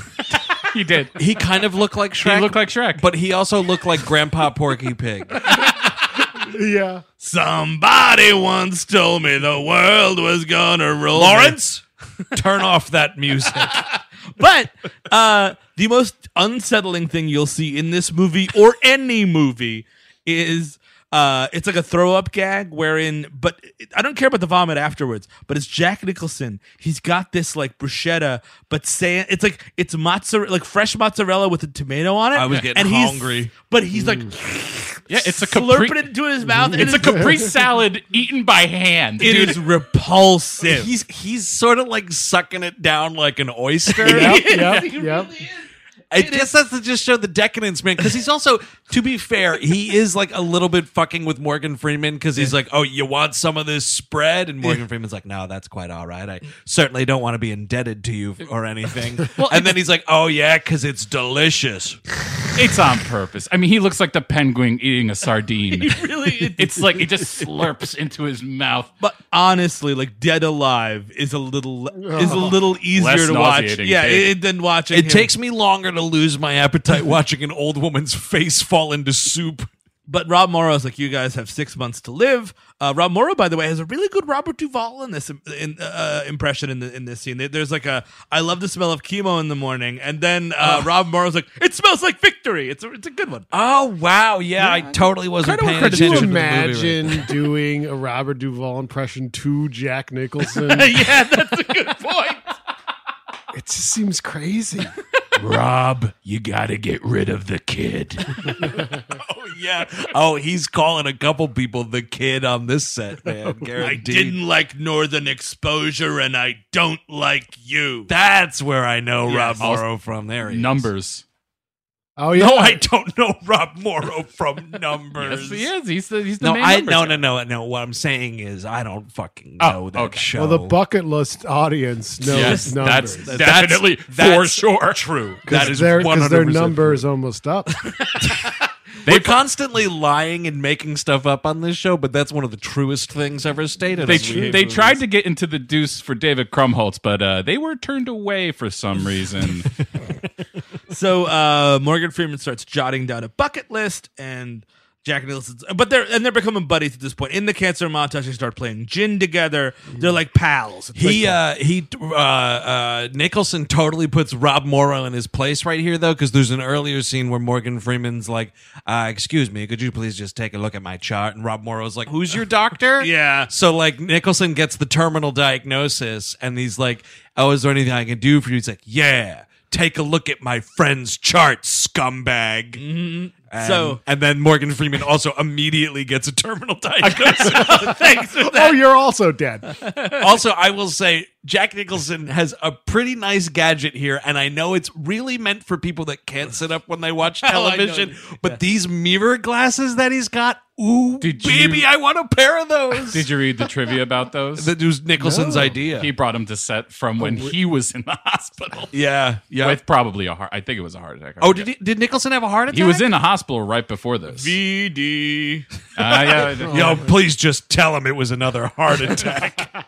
He did. he kind of looked like Shrek. He looked like Shrek. but he also looked like Grandpa Porky Pig. Yeah. somebody once told me the world was gonna roll. me. Lawrence, turn off that music. But uh, the most unsettling thing you'll see in this movie or any movie is uh, it's like a throw up gag wherein, but I don't care about the vomit afterwards. But it's Jack Nicholson. He's got this like bruschetta, but say it's like it's mozzarella, like fresh mozzarella with a tomato on it. I was getting and he's- hungry. but he's like Yeah, it's a slurping Capri- it into his mouth. and It's a Capri salad eaten by hand. It dude. is repulsive. He's he's sort of like sucking it down like an oyster. Yep. Yep. He Yep. really is. I guess that's to just show the decadence, man. Because he's also, to be fair, he is like a little bit fucking with Morgan Freeman because he's like, "Oh, you want some of this spread?" And Morgan Freeman's like, "No, that's quite all right. I certainly don't want to be indebted to you or anything." And then he's like, "Oh yeah, because it's delicious." It's on purpose. I mean, he looks like the penguin eating a sardine. Really, it- It's like he just slurps into his mouth. But honestly, like Dead Alive is a little is a little easier Less to watch. nauseating, Yeah, Dave. it, than watching. It him. takes me longer to lose my appetite watching an old woman's face fall into soup. But Rob Morrow's like, you guys have six months to live. Uh, Rob Morrow, by the way, has a really good Robert Duvall in this in, uh, impression in the, in this scene. There- There's like a, I love the smell of chemo in the morning, and then uh, Rob Morrow's like, it smells like victory. It's a, it's a good one. Oh wow, yeah, I totally wasn't Kind of a paying credit Could you attention to the movie. right imagine doing a Robert Duvall impression to Jack Nicholson? Yeah, that's a good point. It just seems crazy. Rob, you got to get rid of the kid. Oh yeah. Oh, he's calling a couple people the kid on this set, man. I Guaranteed. didn't like Northern Exposure, and I don't like you. That's where I know Yes. Rob Morrow from. There he is. Numbers. Oh yeah. No, I don't know Rob Morrow from Numbers. Yes, he is. He's the, he's the No, main I numbers no guy. no no no. What I'm saying is I don't fucking Oh, know that okay. show. Well, the bucket list audience knows Yes, numbers. that's definitely for that's sure. true. Because That is their, one 'cause hundred their percent number is almost up. We're constantly lying and making stuff up on this show, but that's one of the truest things ever stated. They as we tr- hate they movies. tried to get into the deuce for David Krumholtz, but uh, they were turned away for some reason. So uh, Morgan Freeman starts jotting down a bucket list, and Jack Nicholson's, but they're and they're becoming buddies at this point. In the cancer montage, they start playing gin together. They're like pals. It's He like, uh he uh uh Nicholson totally puts Rob Morrow in his place right here though, because there's an earlier scene where Morgan Freeman's like, uh, excuse me, could you please just take a look at my chart? And Rob Morrow's like, who's your doctor? Yeah. So like Nicholson gets the terminal diagnosis and he's like, oh, is there anything I can do for you? He's like, yeah, take a look at my friend's chart, scumbag. Mm-hmm. And, So- and then Morgan Freeman also immediately gets a terminal diagnosis. thanks for that. Oh, you're also dead. Also, I will say Jack Nicholson has a pretty nice gadget here, and I know it's really meant for people that can't sit up when they watch Oh, I know. television. But these mirror glasses that he's got, ooh, Did baby, you- I want a pair of those. Did you read the trivia about those? That was Nicholson's No. idea. He brought him to set from when he was in the hospital. yeah, yeah. With probably a heart. I think it was a heart attack. I oh, forget. did he, did Nicholson have a heart attack? He was in the hospital right before this. V D. Uh, yeah, Yo, please just tell him it was another heart attack.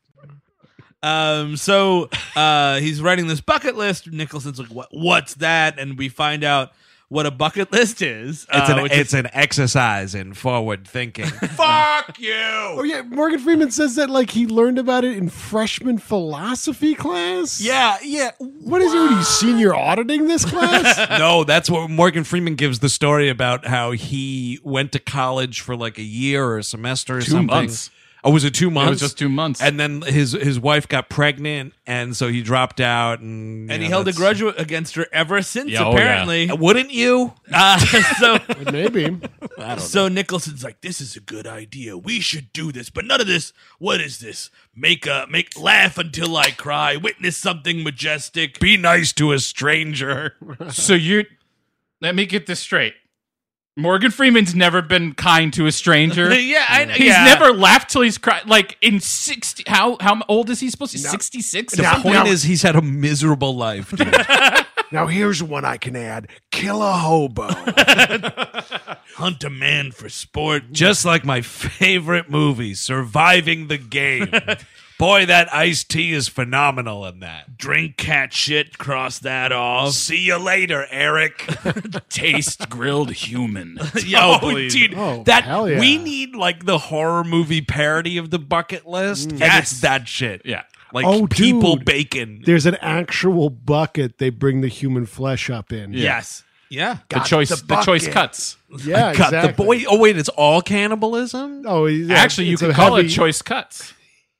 Um, so uh, he's writing this bucket list. Nicholson's like, "What? What's that?" And we find out what a bucket list is. It's uh, an which it's is, an exercise in forward thinking. Fuck you. Oh yeah, Morgan Freeman says that like he learned about it in freshman philosophy class. Yeah, yeah. What is it? What, he's senior auditing this class? No, that's what Morgan Freeman gives the story about how he went to college for like a year or a semester or Two something. months. Oh, was it two months? It was just two months. And then his his wife got pregnant, and so he dropped out, and and you he know, held a that's- grudge against her ever since. Yeah, oh, apparently, Wouldn't you? uh, so Maybe. so Nicholson's like, "This is a good idea. We should do this, but none of this. What is this? Make a make laugh until I cry. Witness something majestic. Be nice to a stranger. So you're. Let me get this straight. Morgan Freeman's never been kind to a stranger. yeah, I, He's yeah. never laughed till he's cried. Like in sixty, how how old is he supposed to be? Sixty six. The point is, he's had a miserable life. Dude. Now here's one I can add: kill a hobo. hunt a man for sport. Just like my favorite movie, Surviving the Game. Boy, that iced tea is phenomenal in that. Drink cat shit. Cross that off. See you later, Eric. taste grilled human. Yo, oh, please. dude, Oh, that hell yeah. we need like the horror movie parody of the bucket list, and Yes. it's that shit. Yeah. like Oh, people dude. bacon. There's an actual bucket they bring the human flesh up in. Yes. Yeah. The choice. The, choice cuts. Yeah, Cut exactly. the boy. Oh wait, it's all cannibalism. Oh, yeah, Actually, you it's could a call heavy- it choice cuts.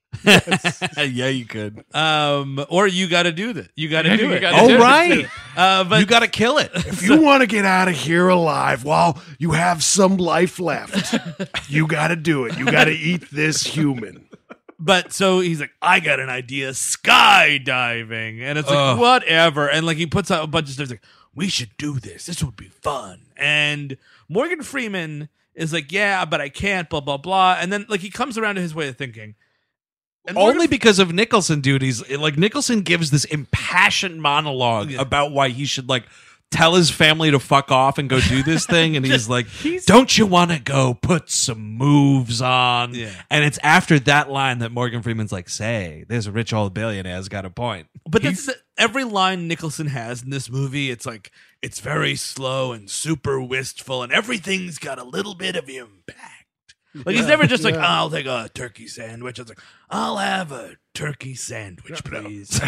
Yeah, you could. Um, or you got to do that. You got to do You it. gotta Oh do it. right, Uh, but you got to kill it. If you want to get out of here alive while you have some life left, you got to do it. You got to eat this human. But so he's like, I got an idea, skydiving. And it's like, Ugh. whatever. And like he puts out a bunch of stuff. He's like, we should do this. This would be fun. And Morgan Freeman is like, yeah, but I can't, blah, blah, blah. And then like he comes around to his way of thinking. And Only Morgan- because of Nicholson, dude. He's like Nicholson gives this impassioned monologue Yeah. about why he should like tell his family to fuck off and go do this thing, and he's like, "Don't you want to go put some moves on?" Yeah. And it's after that line that Morgan Freeman's like, "Say, there's a rich old billionaire's got a point." But that's the, every line Nicholson has in this movie. It's like it's very slow and super wistful, and everything's got a little bit of impact. Like he's never just like, yeah. oh, I'll take a turkey sandwich. It's like, I'll have a turkey sandwich, please.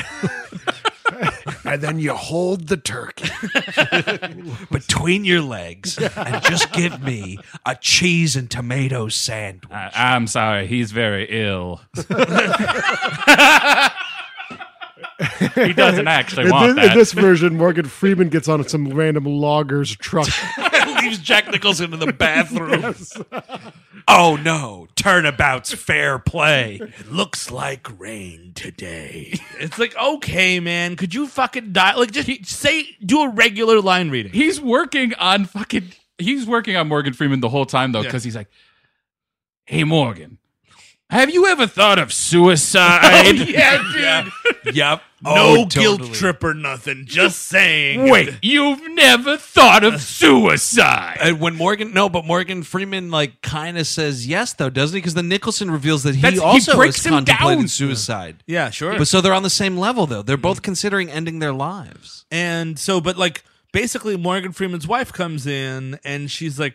And then you hold the turkey. Between your legs, and just give me a cheese and tomato sandwich. I, I'm sorry. He's very ill. He doesn't actually In want this, in that. this version, Morgan Freeman gets on some random logger's truck. Leaves Jack Nicholson in the bathroom. Oh no! Turnabout's fair play. It looks like rain today. It's like, okay, man, could you fucking die? Like, just say, do a regular line reading. He's working on fucking. He's working on Morgan Freeman the whole time though, Yeah. because he's like, "Hey, Morgan, have you ever thought of suicide?" yeah, dude. Yep. No Oh, guilt totally. trip or nothing. Just saying. Wait, you've never thought of suicide? And when Morgan, no, but Morgan Freeman like kind of says yes, though, doesn't he? Because then Nicholson reveals that he That's- he also breaks has him contemplated down. suicide. Yeah, sure. But so they're on the same level, though. They're both considering ending their lives. And so, but like, basically, Morgan Freeman's wife comes in and she's like,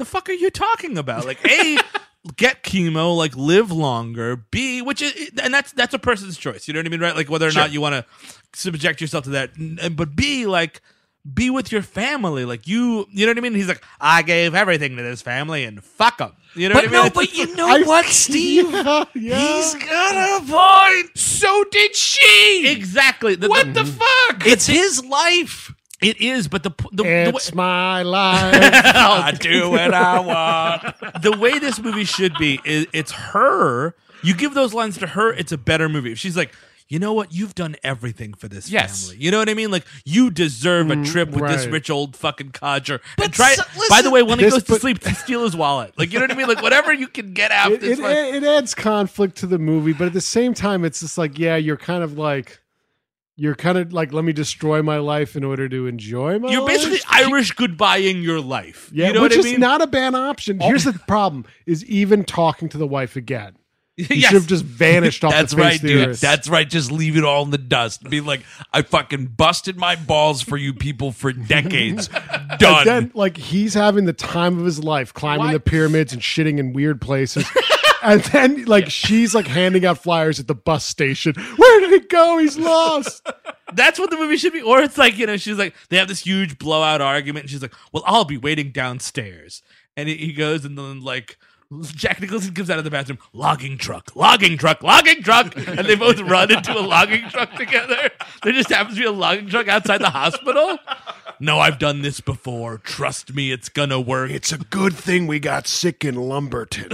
the fuck are you talking about? Like, A, get chemo, like live longer. B, which is, and that's that's a person's choice. You know what I mean, right? Like whether or Sure. not you want to subject yourself to that. N- But B, like, be with your family. Like you, you know what I mean? He's like, I gave everything to this family and fuck them. You know But what I mean? no, but you know what, Steve? Yeah, yeah. He's got a point. So did she. exactly. The- What the- the fuck? It's his life. It is, but the the, the, It's my life. I do what I want. the way this movie should be is it's her. You give those lines to her, it's a better movie. If she's like, you know what, you've done everything for this Yes. family. You know what I mean? Like you deserve a trip with this right. rich old fucking codger. But And try. so- by the listen, way, when he this- goes to but- sleep, to steal his wallet. Like you know what I mean? Like whatever you can get out. it, this it, like- it adds conflict to the movie, but at the same time, it's just like, yeah, you're kind of like, you're kind of like, let me destroy my life in order to enjoy my You're life. basically Irish goodbying your life. Yeah, you know which what I is mean? not a bad option. Here's the problem: is even talking to the wife again. He Yes. should have just vanished off That's the face right, of the dude. earth. That's right. Just leave it all in the dust. Be like, I fucking busted my balls for you people for decades. And Done. then, like, he's having the time of his life, climbing What? the pyramids and shitting in weird places. And then, like, she's like handing out flyers at the bus station. Where did he go? He's lost. That's what the movie should be. Or it's like, you know, she's like, they have this huge blowout argument, and she's like, well, I'll be waiting downstairs. And he, he goes, and then, like, Jack Nicholson comes out of the bathroom, logging truck, logging truck, logging truck. And they both run into a logging truck together. There just happens to be a logging truck outside the hospital. No, I've done this before. Trust me, it's gonna work. It's a good thing we got sick in Lumberton.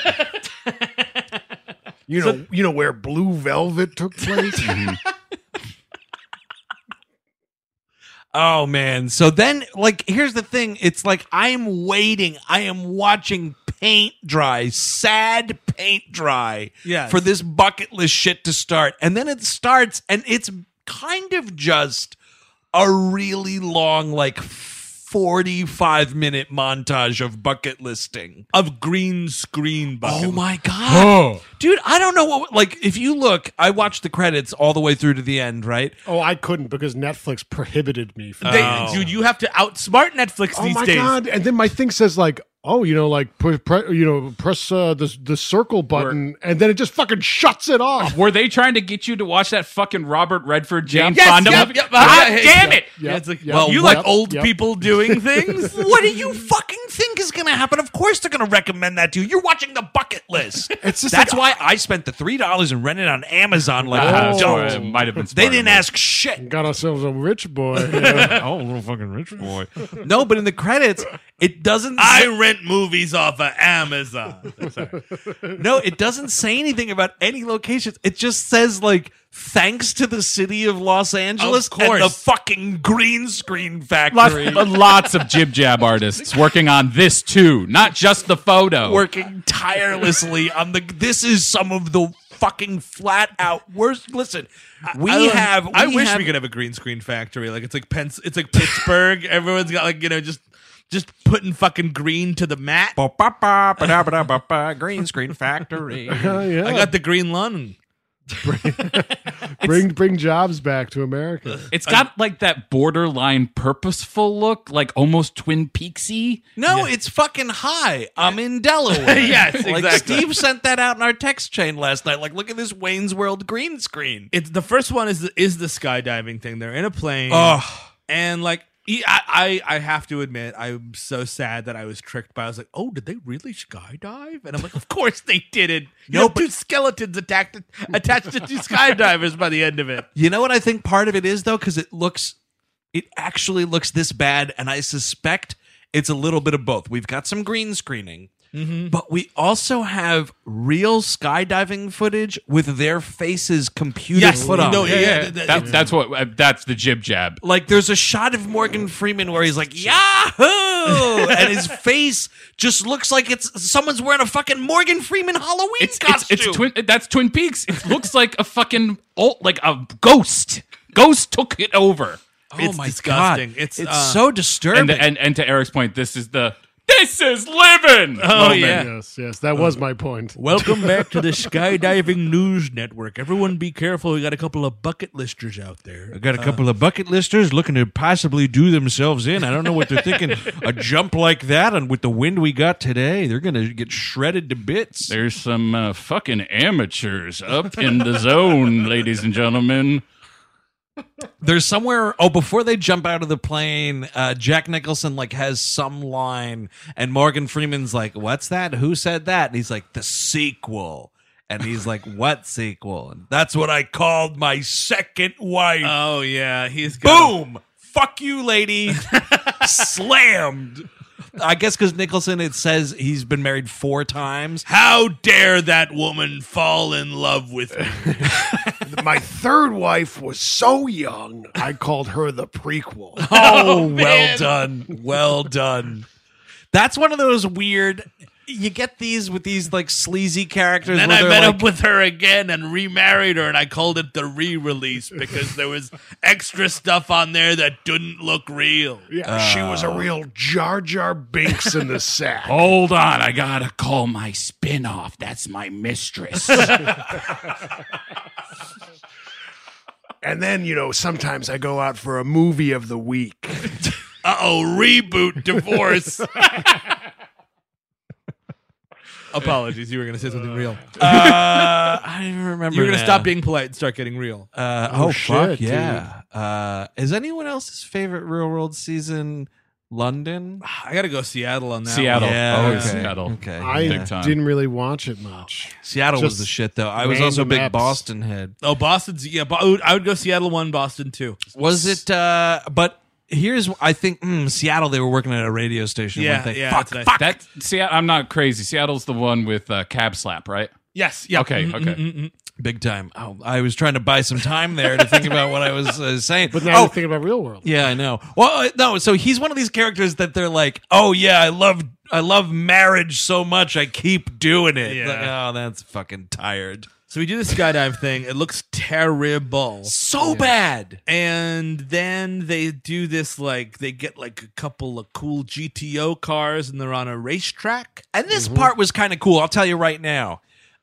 You know, you know where Blue Velvet took place. Oh man. So then like here's the thing. It's like I'm waiting. I am watching paint dry, sad paint dry Yes. for this bucket list shit to start. And then it starts and it's kind of just a really long like forty-five minute montage of bucket listing. Of green screen bucket. Oh my god. Dude, I don't know what like if you look, I watched the credits all the way through to the end, right? Oh, I couldn't because Netflix prohibited me from They, Oh. Dude, you have to outsmart Netflix Oh these my days. god! And then my thing says like, oh, you know, like pre- pre- you know, press uh, the the circle button, and then it just fucking shuts it off. Were they trying to get you to watch that fucking Robert Redford Jane Yes, Fonda yep, movie? yep, God yep, damn yep. it! Yeah, it's like, Yep, well, you yep, like old yep. people doing things? What do you fucking think is going to happen? Of course they're going to recommend that to you. You're watching the bucket list. It's just That's like, why I spent the three dollars and rented it on Amazon like Uh, a sorry, dolt. it might have been. They smart didn't move. ask shit. got ourselves a rich boy. you know. Oh, little fucking rich boy. No, but in the credits, it doesn't. I say, rent movies off of Amazon. no, it doesn't say anything about any locations. It just says like thanks to the city of Los Angeles Of course. and the fucking green screen Lots, factory. lots of jib jab artists working on this too, not just the photo. working tirelessly on the. This is some of the fucking flat out worst. Listen, we I, have. I we wish have, we could have a green screen factory. Like it's like Pens- It's like Pittsburgh. Everyone's got like you know just just putting fucking green to the mat. Ba, ba, ba, ba, da, ba, da, ba, ba, green screen factory. Oh, yeah. I got the green lung. bring bring jobs back to America. It's got like that borderline purposeful look, like almost Twin Peaksy. No, it's fucking high. I'm in Delaware. Yes, Like exactly. Steve sent that out in our text chain last night. Like, look at this Wayne's World green screen. It's the first one is the, is the skydiving thing. They're in a plane. Oh, And like e- I, I I have to admit, I'm so sad that I was tricked by. I was like, oh, did they really skydive? And I'm like, of course they didn't. You No, know, but- two skeletons attacked, attached to two skydivers by the end of it. you know what I think part of it is though, because it looks, it actually looks this bad, and I suspect it's a little bit of both. We've got some green screening. But we also have real skydiving footage with their faces computer Yes, put on. no, it. yeah, yeah. That, That- that's what. Uh, that's the jib jab. Like there's a shot of Morgan Freeman where he's like Yahoo, and his face just looks like it's someone's wearing a fucking Morgan Freeman Halloween It's it's, costume. it's twin. That's Twin Peaks. It looks like a fucking old, like a ghost. Ghost took it over. oh It's my disgusting. god, It's, it's uh, so disturbing. And, and and to Eric's point, this is the. This This is living. Oh, moment. yeah. Yes, yes, that was my point. Welcome back to the Skydiving News Network. Everyone be careful. We got a couple of bucket listers out there. I got a couple of bucket listers looking to possibly do themselves in. I don't know what they're thinking. A jump like that, and with the wind we got today, they're going to get shredded to bits. There's some uh, fucking amateurs up in the zone, ladies and gentlemen. There's somewhere. Oh, before they jump out of the plane, uh, Jack Nicholson like has some line, and Morgan Freeman's like, "What's that? Who said that?" And he's like, "The sequel." And he's like, "What sequel?" And that's what I called my second wife. Oh, yeah. He's got Boom! Fuck you, lady. Slammed. I guess because Nicholson, it says he's been married four times. How dare that woman fall in love with me? My third wife was so young, I called her the prequel. Oh, well done. Well done. That's one of those weird. You get these with these like sleazy characters. Then where I they're met like, up with her again and remarried her, and I called it the re-release because there was extra stuff on there that didn't look real. Yeah, she was a real Jar Jar Binks in the sack. Hold on, I gotta call my spin-off. That's my mistress. And then, you know, sometimes I go out for a movie of the week. Uh-oh, reboot divorce. Apologies, you were going to say something real. uh, I don't even remember. You were going to now. stop being polite and start getting real. Uh, Oh, oh, fuck shit, yeah. Uh, is anyone else's favorite Real World season London? I got to go Seattle on that Seattle. one. Yeah, oh, okay. Seattle. Okay. I Big time. didn't really watch it much. Seattle was Just the shit, though. I was also a big random eps. Boston head. Oh, Boston's, yeah, Bo- I would- I would go Seattle one, Boston two. Was it, uh, but here's, I think, mm, Seattle, they were working at a radio station. Yeah, weren't they? yeah, Fuck, that's fuck. That Seattle, I'm not crazy. Seattle's the one with uh, Cab Slap, right? Yes, yeah. Okay, Mm, okay. mm, mm, mm. Big time. Oh, I was trying to buy some time there to think about what I was uh, saying. But now oh, you're thinking about Real World. yeah, I know. Well, uh, no. So he's one of these characters that they're like, oh yeah, I love, I love marriage so much, I keep doing it. Yeah. Like, oh, that's fucking tired. So we do the skydive thing. It looks terrible. So bad. And then they do this, like, they get like a couple of cool G T O cars and they're on a racetrack. And this part was kind of cool. I'll tell you right now.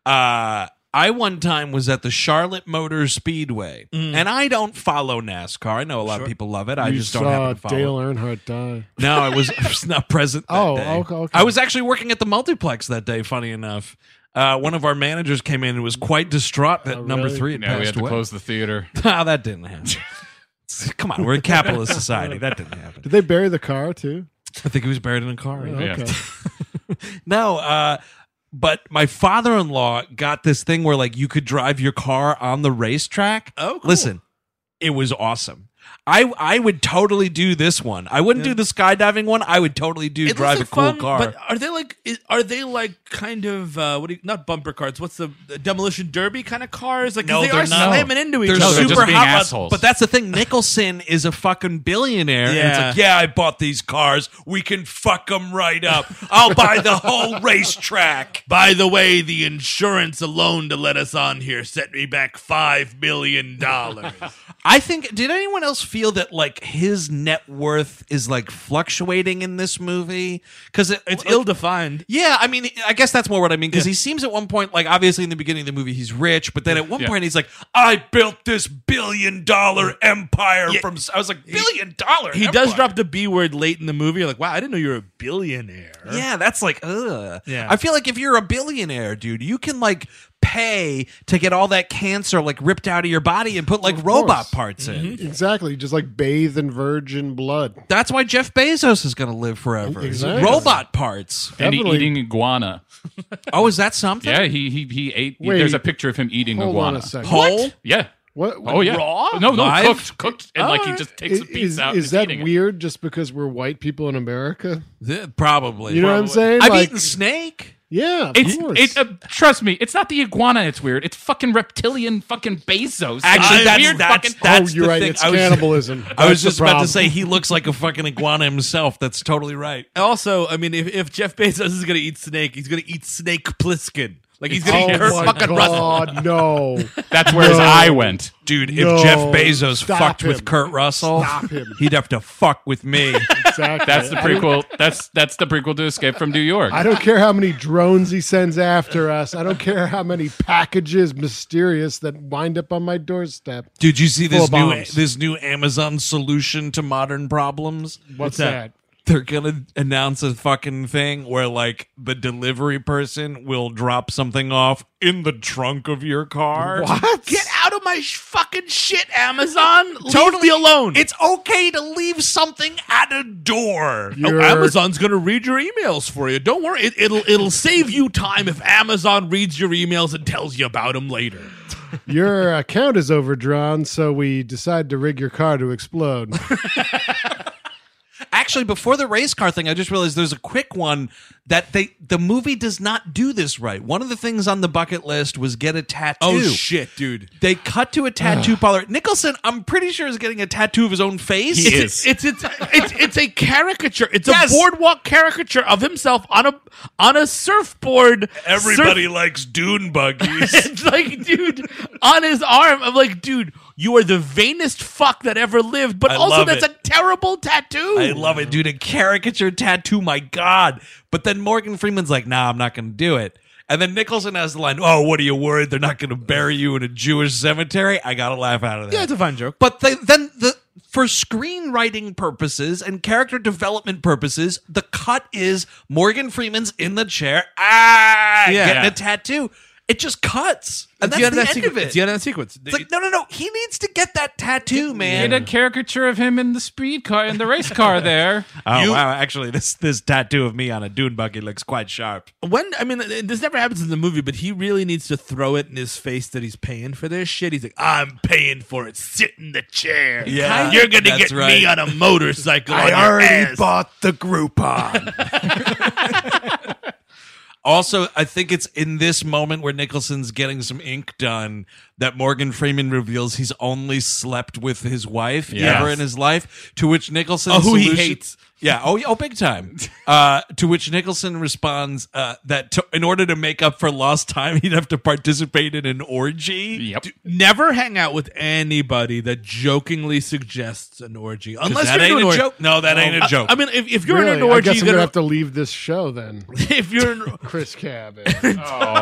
Uh, I one time was at the Charlotte Motor Speedway, and I don't follow NASCAR. I know a lot of people love it. I You just don't saw happen to follow. Dale Earnhardt die. No, I was, I was not present that Oh, day. okay, okay. I was actually working at the multiplex that day, funny enough. Uh, one of our managers came in and was quite distraught that Oh, number really? three had Yeah, we passed had to away. close the theater. Ah, that didn't happen. Come on, we're a capitalist society. That didn't happen. Did they bury the car too? I think he was buried in a car. yeah. Yeah. Okay. No, uh, but my father-in-law got this thing where like you could drive your car on the racetrack. Oh, cool. Listen, it was awesome. I I would totally do this one. I wouldn't Yeah. do the skydiving one. I would totally do It drive a looks cool fun, car. But are they like? Is, are they like kind of uh, what? Do you, not bumper cars. What's the, the demolition derby kind of cars? Like 'cause No, they they're are not. slamming into each They're No, other. they're super just being hot rods. assholes. But that's the thing. Nicholson is a fucking billionaire. And it's Yeah. like, yeah, I bought these cars. We can fuck them right up. I'll buy the whole racetrack. By the way, the insurance alone to let us on here set me back five million dollars. I think, did anyone else feel that like his net worth is like fluctuating in this movie? Because it, It's like, ill defined. Yeah, I mean, I guess that's more what I mean. Because he seems at one point, like obviously in the beginning of the movie, he's rich, but then at one Yeah. point he's like, "I built this billion dollar empire Yeah. from." I was like, "Billion dollar." He empire? does drop the B word late in the movie. You're like, wow, I didn't know you were a billionaire. Yeah, that's like, ugh. Yeah. I feel like if you're a billionaire, dude, you can like pay to get all that cancer like ripped out of your body and put like Of robot course. parts in. Exactly. Just like bathe in virgin blood. That's why Jeff Bezos is going to live forever. Exactly. Robot parts. And he Definitely. eating iguana. Oh, is that something? Yeah, he he he ate. Wait, there's a picture of him eating Hold iguana. on a second. Whole? Yeah. What? Oh yeah. Raw? No, no, Live? cooked, cooked, and like he Alright. just takes Is, a piece is, out. and is is that eating it. weird just because we're white people in America? Th- Probably. You know what I'm saying? I've Like- eaten snake. Yeah, of It's course. it. Uh, trust me, it's not the iguana. It's weird. It's fucking reptilian, fucking Bezos. Actually, It's that's, weird. that's, fucking. that's oh, you're the right. thing. It's I was, cannibalism. I was That's the just about to problem. say he looks like a fucking iguana himself. That's totally right. Also, I mean, if, if Jeff Bezos is going to eat snake, he's going to eat Snake Plissken. Like he's gonna Oh be Kurt my fucking Russell. God, no. That's where his No. eye went. Dude, if No, Jeff Bezos stop fucked him. with Kurt Russell, Stop him. he'd have to fuck with me. Exactly. That's the I don't- prequel. That's that's the prequel to Escape from New York. I don't care how many drones he sends after us. I don't care how many packages mysterious that wind up on my doorstep. Did you see Full this of new bombs. this new Amazon solution to modern problems? What's that? that? They're gonna announce a fucking thing where like the delivery person will drop something off in the trunk of your car. What? Get out of my sh- fucking shit, Amazon. Leave me alone. It's okay to leave something at a door. Oh, You're- Amazon's gonna read your emails for you. Don't worry. It, it'll it'll save you time if Amazon reads your emails and tells you about them later. Your account is overdrawn, so we decide to rig your car to explode. Actually, before the race car thing, I just realized there's a quick one that they the movie does not do this right. One of the things on the bucket list was get a tattoo. Oh shit, dude. They cut to a tattoo parlor. Nicholson, I'm pretty sure, is getting a tattoo of his own face. He It's, is. it's it's it's it's a caricature. It's Yes. a boardwalk caricature of himself on a on a surfboard. Everybody likes dune buggies. It's like, dude, on his arm. I'm like, dude, you are the vainest fuck that ever lived. But I also, love that's it. a terrible tattoo. I love it, dude. A caricature tattoo, my God. But then Morgan Freeman's like, nah, I'm not going to do it. And then Nicholson has the line, oh, what are you worried? They're not going to bury you in a Jewish cemetery? I got to laugh out of that. Yeah, it's a fun joke. But they, then the for screenwriting purposes and character development purposes, the cut is Morgan Freeman's in the chair, ah, Yeah. getting a tattoo. It just cuts. And It's that's the the, end of that end sequence. of it. It's the end of that sequence. It's like, no, no, no. He needs to get that tattoo, man. Get a caricature of him in the speed car, in the race car there. Oh, You- wow. Actually, this this tattoo of me on a dune buggy looks quite sharp. When I mean, this never happens in the movie, but he really needs to throw it in his face that he's paying for this shit. He's like, "I'm paying for it. Sit in the chair. Yeah, you're gonna that's get right. me on a motorcycle. on I your already ass." bought the Groupon. Also, I think it's in this moment where Nicholson's getting some ink done that Morgan Freeman reveals he's only slept with his wife Yes. ever in his life. To which Nicholson, Oh, who he hates. Yeah, oh, oh, big time. Uh, to which Nicholson responds uh, that to, in order to make up for lost time, he'd have to participate in an orgy. Yep. Never hang out with anybody that jokingly suggests an orgy, unless that you're ain't doing a or- joke. No, that ain't a I- joke. I, mean, if, if you're Really? in an I orgy, guess you I'm gonna gotta, have to leave this show then. if you're in, Chris Cabin. Oh,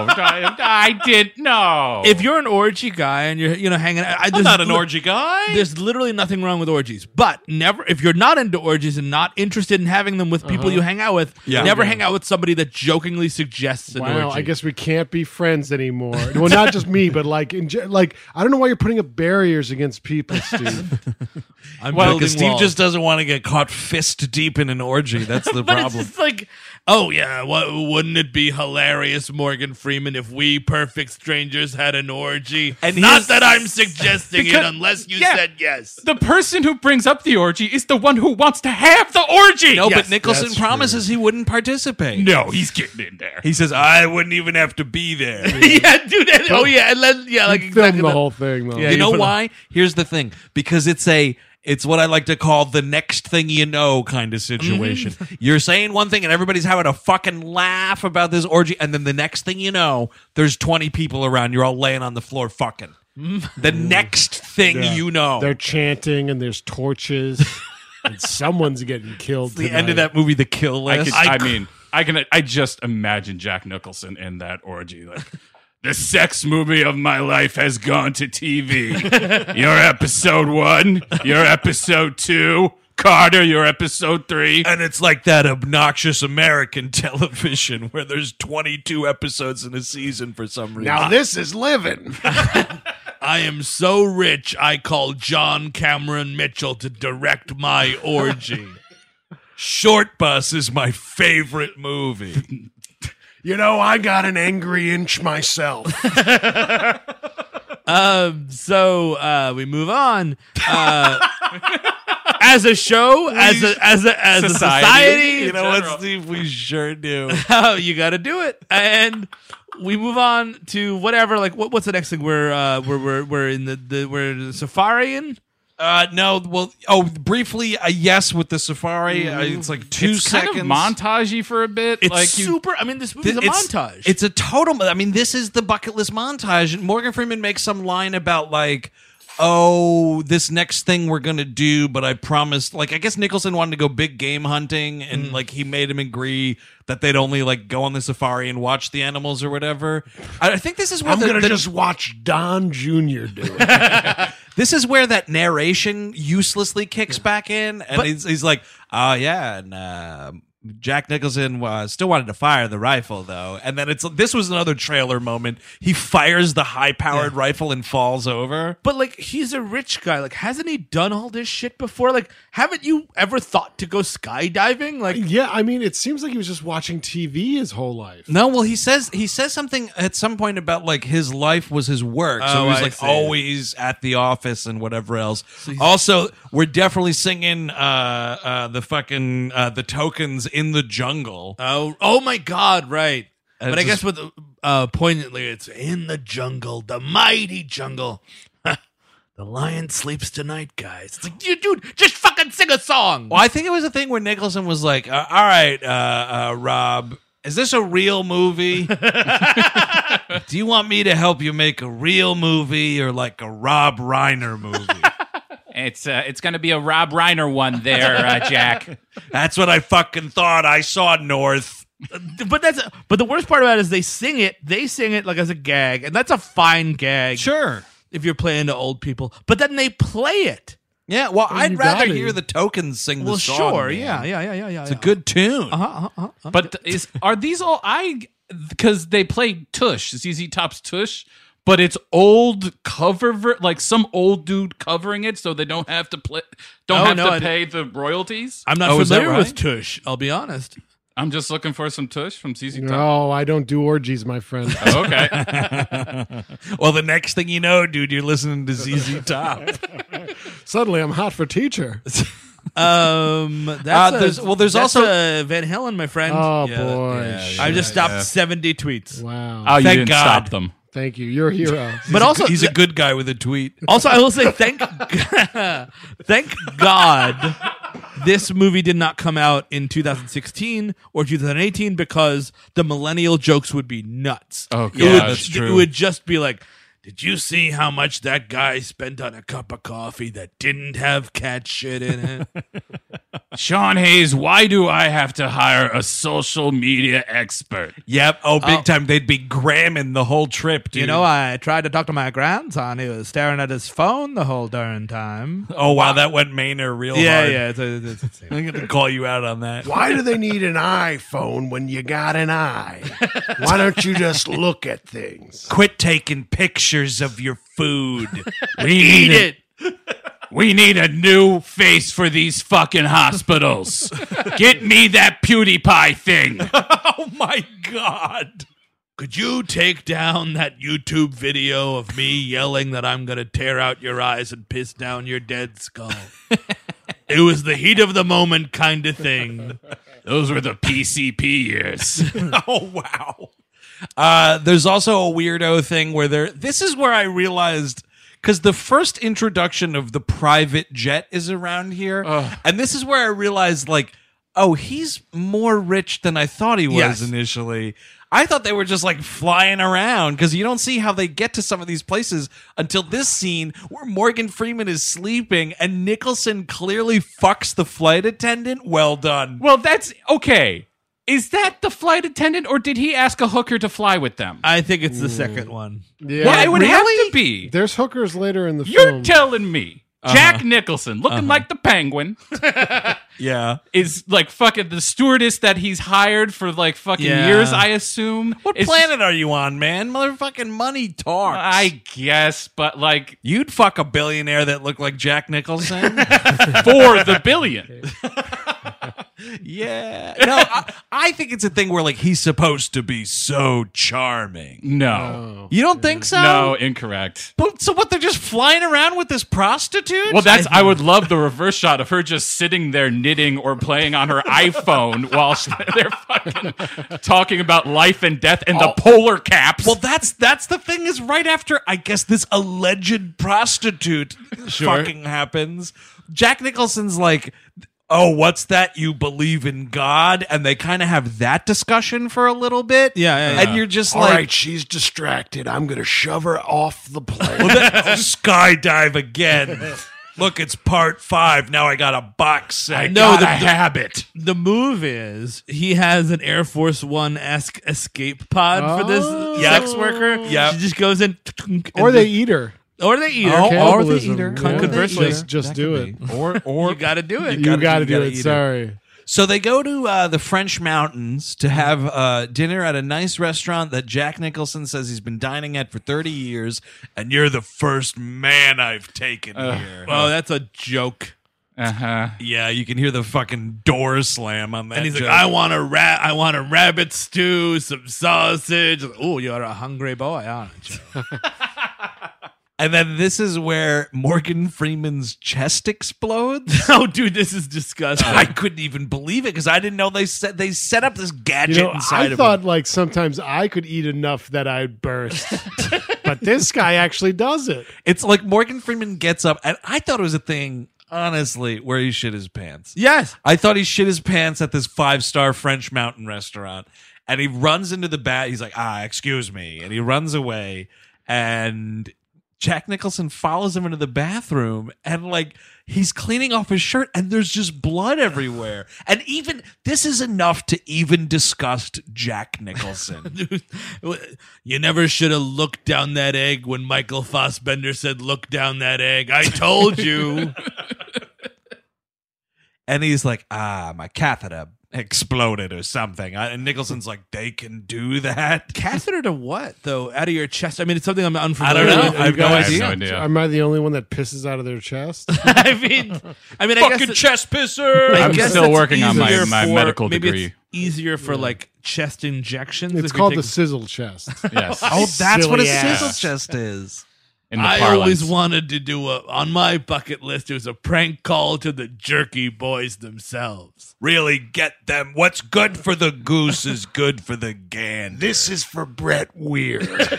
I, I did no. if you're an orgy guy and you're you know hanging, I, I'm there's not an li- orgy guy. There's literally nothing wrong with orgies, but never if you're not into orgies and not interested in having them with people you hang out with, Yeah. never hang out with somebody that jokingly suggests an Wow, orgy. I guess we can't be friends anymore. Well, not just me, but like, in, ge- like I don't know why you're putting up barriers against people, Steve. I'm Well, building because Steve walls. just doesn't want to get caught fist deep in an orgy. That's the But problem. it's just like, oh yeah, what, wouldn't it be hilarious, Morgan Freeman, if we perfect strangers had an orgy? And not his- that I'm suggesting it, Because- unless you yeah. said yes. the person who brings up the orgy is the one who wants to have the orgy. No, Yes, but Nicholson that's promises he wouldn't participate. No, he's getting in there. He says, I wouldn't even have to be there. yeah, dude. And, oh yeah, and then yeah, like Film exactly the that. whole thing, though. Yeah, You know put a- why? Here's the thing. Because it's a it's what I like to call the next thing you know kind of situation. Mm-hmm. You're saying one thing and everybody's having a fucking laugh about this orgy, and then the next thing you know, there's twenty people around. You're all laying on the floor fucking. The next thing Yeah. you know. They're chanting and there's torches, and someone's getting killed. the end of that movie, The Kill I, List. could, I mean, I can. I just imagine Jack Nicholson in that orgy. Like, the sex movie of my life has gone to T V. You're episode one. You're episode two. Carter, you're episode three. And it's like that obnoxious American television where there's twenty-two episodes in a season for some reason. Now this is living. I am so rich, I call John Cameron Mitchell to direct my orgy. Short Bus is my favorite movie. You know, I got an angry inch myself. Um, so uh, we move on. Uh, as a show, as a as a as Society. a society, You know what, general. Steve? We sure do. oh, you got to do it, and we move on to whatever. Like, what, what's the next thing? We're uh, we're we're we're in the, the we're in the safari in. Uh, no, well, oh, briefly, a yes with the safari. Uh, it's like two it's seconds. kind of montagey for a bit. It's like you, super. I mean, this movie's a it's, montage. It's a total. I mean, this is the bucket list montage. And Morgan Freeman makes some line about like, oh, this next thing we're gonna do, but I promised. Like, I guess Nicholson wanted to go big game hunting, and like he made him agree that they'd only like go on the safari and watch the animals or whatever. I, I think this is where I'm the, gonna the- just watch Don Junior do it. This is where that narration uselessly kicks back in, and But- he's, he's like, "Oh yeah," and uh, Jack Nicholson uh, still wanted to fire the rifle though, and then it's this was another trailer moment. He fires the high-powered Yeah. rifle and falls over. But like, he's a rich guy. Like, hasn't he done all this shit before? Like, haven't you ever thought to go skydiving? Like, Yeah, I mean, it seems like he was just watching T V his whole life. No, well, he says he says something at some point about like his life was his work, so Oh, he was I like see. always at the office and whatever else. he's- Also, we're definitely singing uh, uh, the fucking uh, the tokens in the jungle. oh, oh my God, right? And But I it's guess with uh, poignantly, it's in the jungle, the mighty jungle. The lion sleeps tonight, guys. It's like, dude, dude, just fucking sing a song. Well, I think it was a thing where Nicholson was like, uh, "All right, uh, uh, Rob, is this a real movie? Do you want me to help you make a real movie or like a Rob Reiner movie?" it's uh, it's going to be a Rob Reiner one there, uh, Jack. That's what I fucking thought. I saw North. But that's but the worst part about it is they sing it. They sing it like as a gag, and that's a fine gag. Sure. If you're playing to old people, but then they play it. Yeah, well, Well, I'd you rather gotta. hear the tokens sing Well, the song. sure, man. yeah, yeah, yeah, yeah, yeah. It's a good tune. Uh-huh, uh-huh, uh-huh. But is are these all I? Because they play Tush, Z Z Top's Tush, but it's old cover, ver- like some old dude covering it, so they don't have to play, don't Oh, have no, to I- pay the royalties. I'm not Oh, is that familiar with right? Tush. I'll be honest. I'm just looking for some Tush from Z Z Top. No, I don't do orgies, my friend. Oh, okay. Well, the next thing you know, dude, you're listening to Z Z Top. Suddenly, I'm hot for teacher. Um, that's Uh, a- there's- well, there's that's also- a Van Halen, my friend. Oh Yeah, boy! yeah, I just stopped yeah. seventy tweets. Wow. Oh, you Thank didn't God. stop them. Thank you. You're a hero. But also, he's a good guy with a tweet. also, I will say thank, thank God, this movie did not come out in two thousand sixteen or two thousand eighteen because the millennial jokes would be nuts. Oh, It would, God. that's It true. would just be like, did you see how much that guy spent on a cup of coffee that didn't have cat shit in it? Sean Hayes, why do I have to hire a social media expert? Yep. Oh, big Oh. time. They'd be gramming the whole trip, dude. You know, I tried to talk to my grandson. He was staring at his phone the whole darn time. oh, wow, that went Maynard real Yeah, hard. yeah. It's, it's, it's, I'm going to call you out on that. Why do they need an iPhone when you got an eye? Why don't you just look at things? Quit taking pictures of your food. We Eat need a- it. We need a new face for these fucking hospitals. Get me that PewDiePie thing. Oh, my God. Could you take down that YouTube video of me yelling that I'm going to tear out your eyes and piss down your dead skull? It was the heat of the moment kind of thing. Those were the P C P years. Oh, wow. Uh, there's also a weirdo thing where there. This is where I realized because the first introduction of the private jet is around here, and this is where I realized, like, oh, he's more rich than I thought he was Yes. initially. I thought they were just like flying around because you don't see how they get to some of these places until this scene where Morgan Freeman is sleeping and Nicholson clearly fucks the flight attendant. Well done. Well, that's okay. Is that the flight attendant, or did he ask a hooker to fly with them? I think it's the second one. Yeah. Well, it would have really? to be. There's hookers later in the You're film. telling me Jack Nicholson, looking like the Penguin, Yeah. is like fucking the stewardess that he's hired for like fucking Yeah. years, I assume. What is- planet are you on, man? Motherfucking money talks. I guess, but like You'd fuck a billionaire that looked like Jack Nicholson. for the billion. Yeah. No, I, I think it's a thing where like he's supposed to be so charming. No. You don't think so? No, incorrect. But, so what? They're just flying around with this prostitute? Well, that's. I would love the reverse shot of her just sitting there knitting or playing on her iPhone while she- they're fucking talking about life and death and the polar caps. Well, that's that's the thing. Is right after I guess this alleged prostitute fucking happens. Jack Nicholson's like, "Oh, what's that? You believe in God?" And they kind of have that discussion for a little bit. Yeah, yeah, yeah. And you're just All like, right, she's distracted. I'm going to shove her off the plane. well, then, oh, skydive again. Look, it's part five. Now I got a box set. No, the, habit. the move is he has an Air Force One esque escape pod for this Oh. sex worker. Yep. She just goes in, or they eat her. or they eat her. Oh, or Cannibalism. the eater. Yeah. Conversely, just, just do it. Or or you got to do it. You gotta- got to you do gotta it. eat her. Sorry. So they go to uh, the French mountains to have uh, dinner at a nice restaurant that Jack Nicholson says he's been dining at for thirty years, and you're the first man I've taken here. Oh, that's a joke. Uh huh. Yeah, you can hear the fucking door slam on that. And he's joke. like, I want a rat. I want a rabbit stew, some sausage. Oh, you're a hungry boy, aren't you? And then this is where Morgan Freeman's chest explodes. Oh, dude, this is disgusting. I couldn't even believe it because I didn't know they set they set up this gadget You know, inside I of thought him. like sometimes I could eat enough that I'd burst, but this guy actually does it. It's like Morgan Freeman gets up, and I thought it was a thing, honestly, where he shit his pants. Yes. I thought he shit his pants at this five star French mountain restaurant, and he runs into the bat. He's like, "Ah, excuse me," and he runs away, and Jack Nicholson follows him into the bathroom, and like he's cleaning off his shirt, and there's just blood everywhere. And even this is enough to even disgust Jack Nicholson. You never should have looked down that egg when Michael Fassbender said, look down that egg. I told you. And he's like, "Ah, my catheter exploded or something." And Nicholson's like, "They can do that?" Catheter to what, though? Out of your chest? I mean, it's something I'm unfamiliar I don't know. with. I have no I have idea. no idea. Am I the only one that pisses out of their chest? I mean, I mean, I Fucking guess it- chest pisser. I I'm guess still that's working on my- easier my for- medical maybe degree. It's easier for like chest injections. It's if you called take- the sizzle chest. Yes. Oh, that's what a Silly ass. sizzle chest is. In the I parlance. always wanted to do a on my bucket list. It was a prank call to the Jerky Boys themselves. Really get them. What's good for the goose is good for the gander. This is for Brett Weir.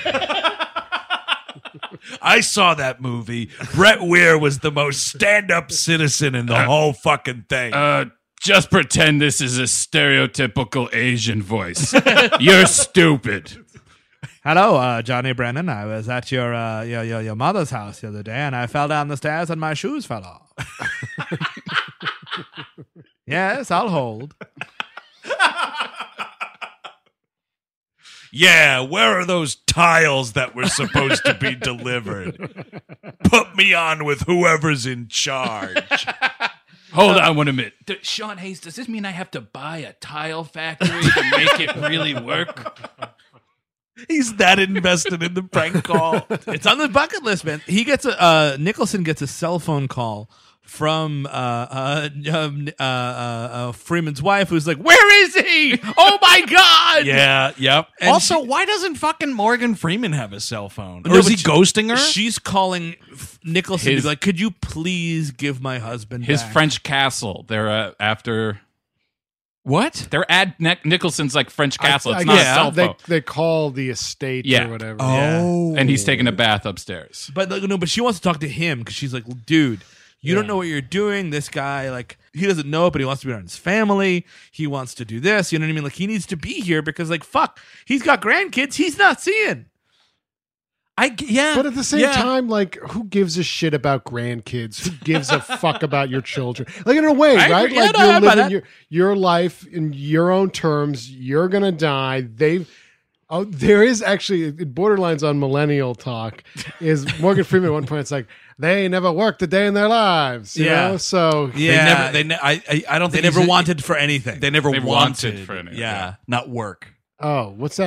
I saw that movie. Brett Weir was the most stand-up citizen in the whole fucking thing. Uh, just pretend this is a stereotypical Asian voice. You're stupid. Hello, uh, Johnny Brennan. I was at your, uh, your your your mother's house the other day, and I fell down the stairs and my shoes fell off. Yes, I'll hold. Yeah, where are those tiles that were supposed to be delivered? Put me on with whoever's in charge. Hold on one minute. D- Sean Hayes, does this mean I have to buy a tile factory to make it really work? He's that invested in the prank call. It's on the bucket list, man. He gets a uh, Nicholson gets a cell phone call from uh, uh, um, uh, uh, uh, Freeman's wife, who's like, "Where is he? Oh my god!" Yeah, yep. And also, she- why doesn't fucking Morgan Freeman have a cell phone? Or No, is he but she- ghosting her? She's calling F- Nicholson to His- be like, "Could you please give my husband His back?" French castle. They're uh, after. What? They're at Nic- Nicholson's like French castle. I, It's I not guess a cell they, phone. they call the estate Yeah. or whatever. Oh. And he's taking a bath upstairs. But like, no, but she wants to talk to him because she's like, "Dude, you don't know what you're doing. This guy, like, he doesn't know it, but he wants to be around his family. He wants to do this. You know what I mean? Like, he needs to be here because, like, fuck, he's got grandkids. He's not seeing." I g- yeah. But at the same yeah. time, like, who gives a shit about grandkids? Who gives a fuck about your children? Like, in a way, I right? agree. Yeah, Like, no, I you're buy living that. your, your life in your own terms. You're gonna die. They've. Oh, there is actually it borderlines on millennial talk. Is Morgan Freeman at one point? It's like they never worked a day in their lives. You Yeah. know? So They Yeah, never. They. Ne- I. I, I don't they think never he's a- wanted for anything. They never They wanted, wanted for anything, Yeah, yeah. not work. oh, what's that mean?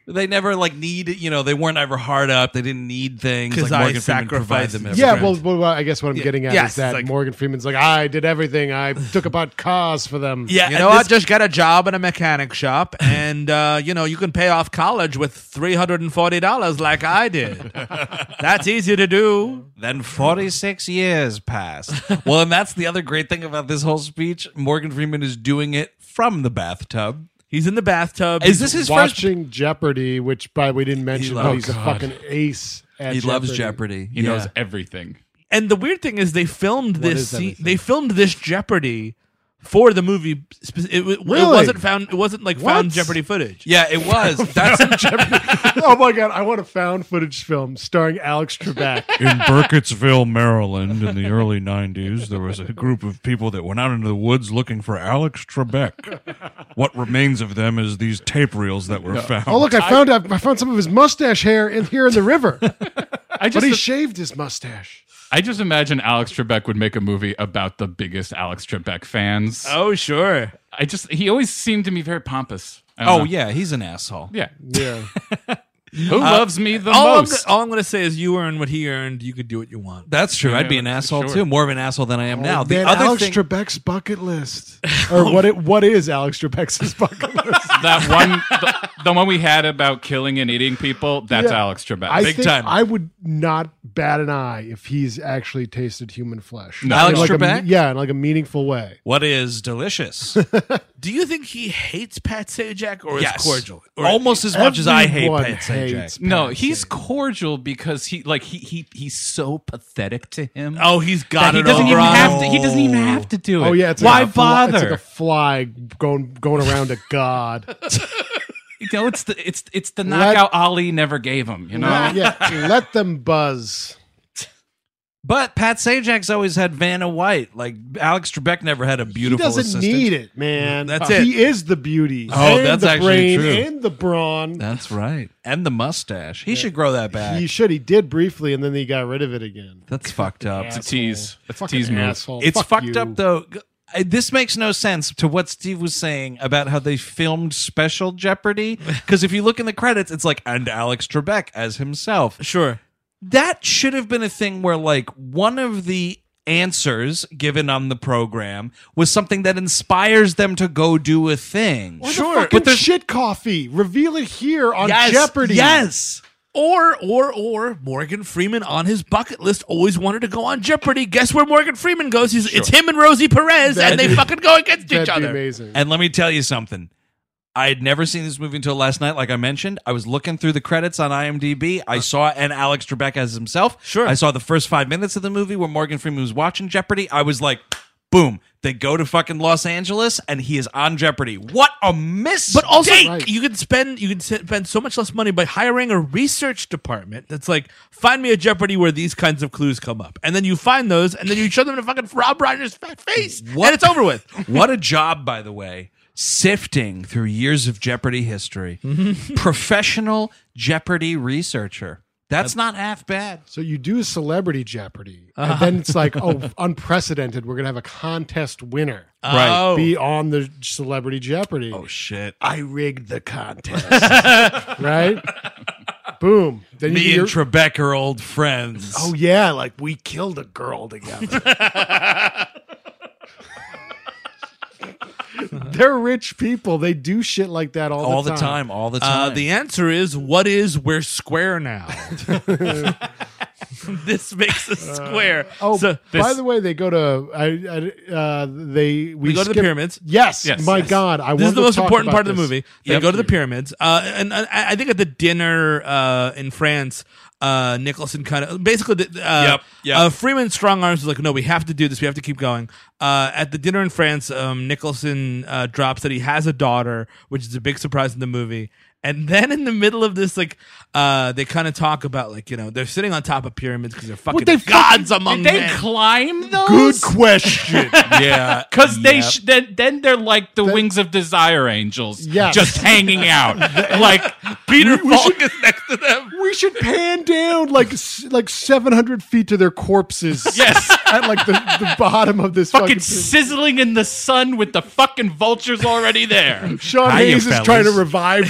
They never like need, you know, they weren't ever hard up. They didn't need things. 'Cause like I Morgan Freeman provided sacrificed them. the everything. Yeah, Friend. well, well, I guess what I'm getting at yes, is that like- Morgan Freeman's like, I did everything. I took apart cars for them. yeah. You and know this- what? Just get a job in a mechanic shop, and uh, you know you can pay off college with three hundred and forty dollars, like I did. That's easy to do. Then forty-six years passed. Well, and that's the other great thing about this whole speech. Morgan Freeman is doing it from the bathtub. He's in the bathtub. Is this his first? Watching Jeopardy, which by the way we didn't mention, loves- but he's a God. fucking ace at He loves Jeopardy. Jeopardy. He knows everything. And the weird thing is, they filmed this. is Scene, everything? they filmed this Jeopardy for the movie. spe- It, it, it Really? wasn't found. It wasn't like found What? Jeopardy footage. Yeah, it was. That's Oh my god, I want a found footage film starring Alex Trebek. In Burkittsville, Maryland, in the early nineties, there was a group of people that went out into the woods looking for Alex Trebek. What remains of them is these tape reels that were found. Oh look, I found I, I found some of his mustache hair in here in the river. I But just he shaved his mustache. I just imagine Alex Trebek would make a movie about the biggest Alex Trebek fans. Oh sure. I just he always seemed to me very pompous. I don't oh know. yeah, he's an asshole. Yeah. Yeah. Who loves me the All I'm, most? go- all I'm going to say is, you earned what he earned. You could do what you want. That's true. I'd be an Yeah, asshole sure. too. More of an asshole than I am now. The Man, other Alex thing, Trebek's bucket list, or what? It, what is Alex Trebek's bucket list? that one, the, the one we had about killing and eating people. That's Yeah. Alex Trebek. I Big think time. I would not bat an eye if he's actually tasted human flesh. No. Alex In like a- Trebek? yeah, in like a meaningful way. what is delicious? Do you think he hates Pat Sajak, or yes, is cordial? Or almost as much as I hate Everyone Pat Sajak. hates no, Pat he's Sajak. cordial because he like he he he's so pathetic to him. Oh, he's got that he it doesn't all even wrong. have to. He doesn't even have to do it. Oh yeah, it's why like a fly, bother? It's like a fly going going around a god. you know, it's the it's it's the Let- knockout Ali never gave him. You know. yeah, let them buzz. But Pat Sajak's always had Vanna White. Like Alex Trebek never had a He beautiful doesn't assistant. need it, man. That's he it. He is the beauty. Oh, and that's the actually brain true. And the brawn. That's right. And the mustache. He should grow that back. He should. He did briefly, and then he got rid of it again. That's fucked up. It's a tease. It's a Fucking tease move. asshole. It's Fuck fucked you. up though. I- This makes no sense to what Steve was saying about how they filmed Special Jeopardy. Because if you look in the credits, it's like, and Alex Trebek as himself. Sure. That should have been a thing where, like, one of the answers given on the program was something that inspires them to go do a thing. Or Sure, the fucking but there's- shit coffee. Reveal it here on Yes, Jeopardy. Yes. Or, or, or Morgan Freeman on his bucket list always wanted to go on Jeopardy. Guess where Morgan Freeman goes? He's, It's him and Rosie Perez, That'd and they be- fucking go against That'd each be other. amazing. And let me tell you something. I had never seen this movie until last night. Like I mentioned, I was looking through the credits on IMDb. I saw and Alex Trebek as himself. Sure. I saw the first five minutes of the movie where Morgan Freeman was watching Jeopardy. I was like, boom. They go to fucking Los Angeles and he is on Jeopardy. What a miss! But also, Right. you can spend you can spend so much less money by hiring a research department that's like, find me a Jeopardy where these kinds of clues come up, and then you find those, and then you show them to fucking Rob Reiner's fat face, What? and it's over with. What a job, by the way, sifting through years of Jeopardy history. Professional Jeopardy researcher. That's not half bad. So you do Celebrity Jeopardy, Uh-huh. and then it's like, oh, unprecedented. We're gonna have a contest winner Right. Oh. be on the Celebrity Jeopardy. Oh, shit. I rigged the contest, right? Boom. Then you Me do and your- Trebek are old friends. oh yeah, like we killed a girl together. They're rich people. They do shit like that all, all the the time. time. All the Uh, time. the answer is, what is we're square now? This makes a square. Oh, so by this- the way, they go to I, I uh, they we we go to the skip- pyramids. Yes, Yes, my yes. God, I This wanted is the to most talk important about part of the this. movie. They Yep. go to the pyramids, uh, and, and I I think at the dinner uh, in France, uh, Nicholson kind of basically, the- uh, Yep, yep. Uh, Freeman strong arms was like, no, we have to do this. We have to keep going. Uh, at the dinner in France, um, Nicholson uh, drops that he has a daughter, which is a big surprise in the movie. And then in the middle of this, like, uh, they kind of talk about, like, you know, they're sitting on top of pyramids because they're fucking they gods among Did they men. climb those? Good question. yeah. Because they Yep. sh- then, then they're like the wings of desire angels, Yes. just hanging out. Like Peter we Falk should- is next to them. We should pan down like s- like seven hundred feet to their corpses. Yes. at like the, the bottom of this fucking fucking. sizzling in the sun with the fucking vultures already there. Sean Hiya, Hayes is fellas. trying to revive them.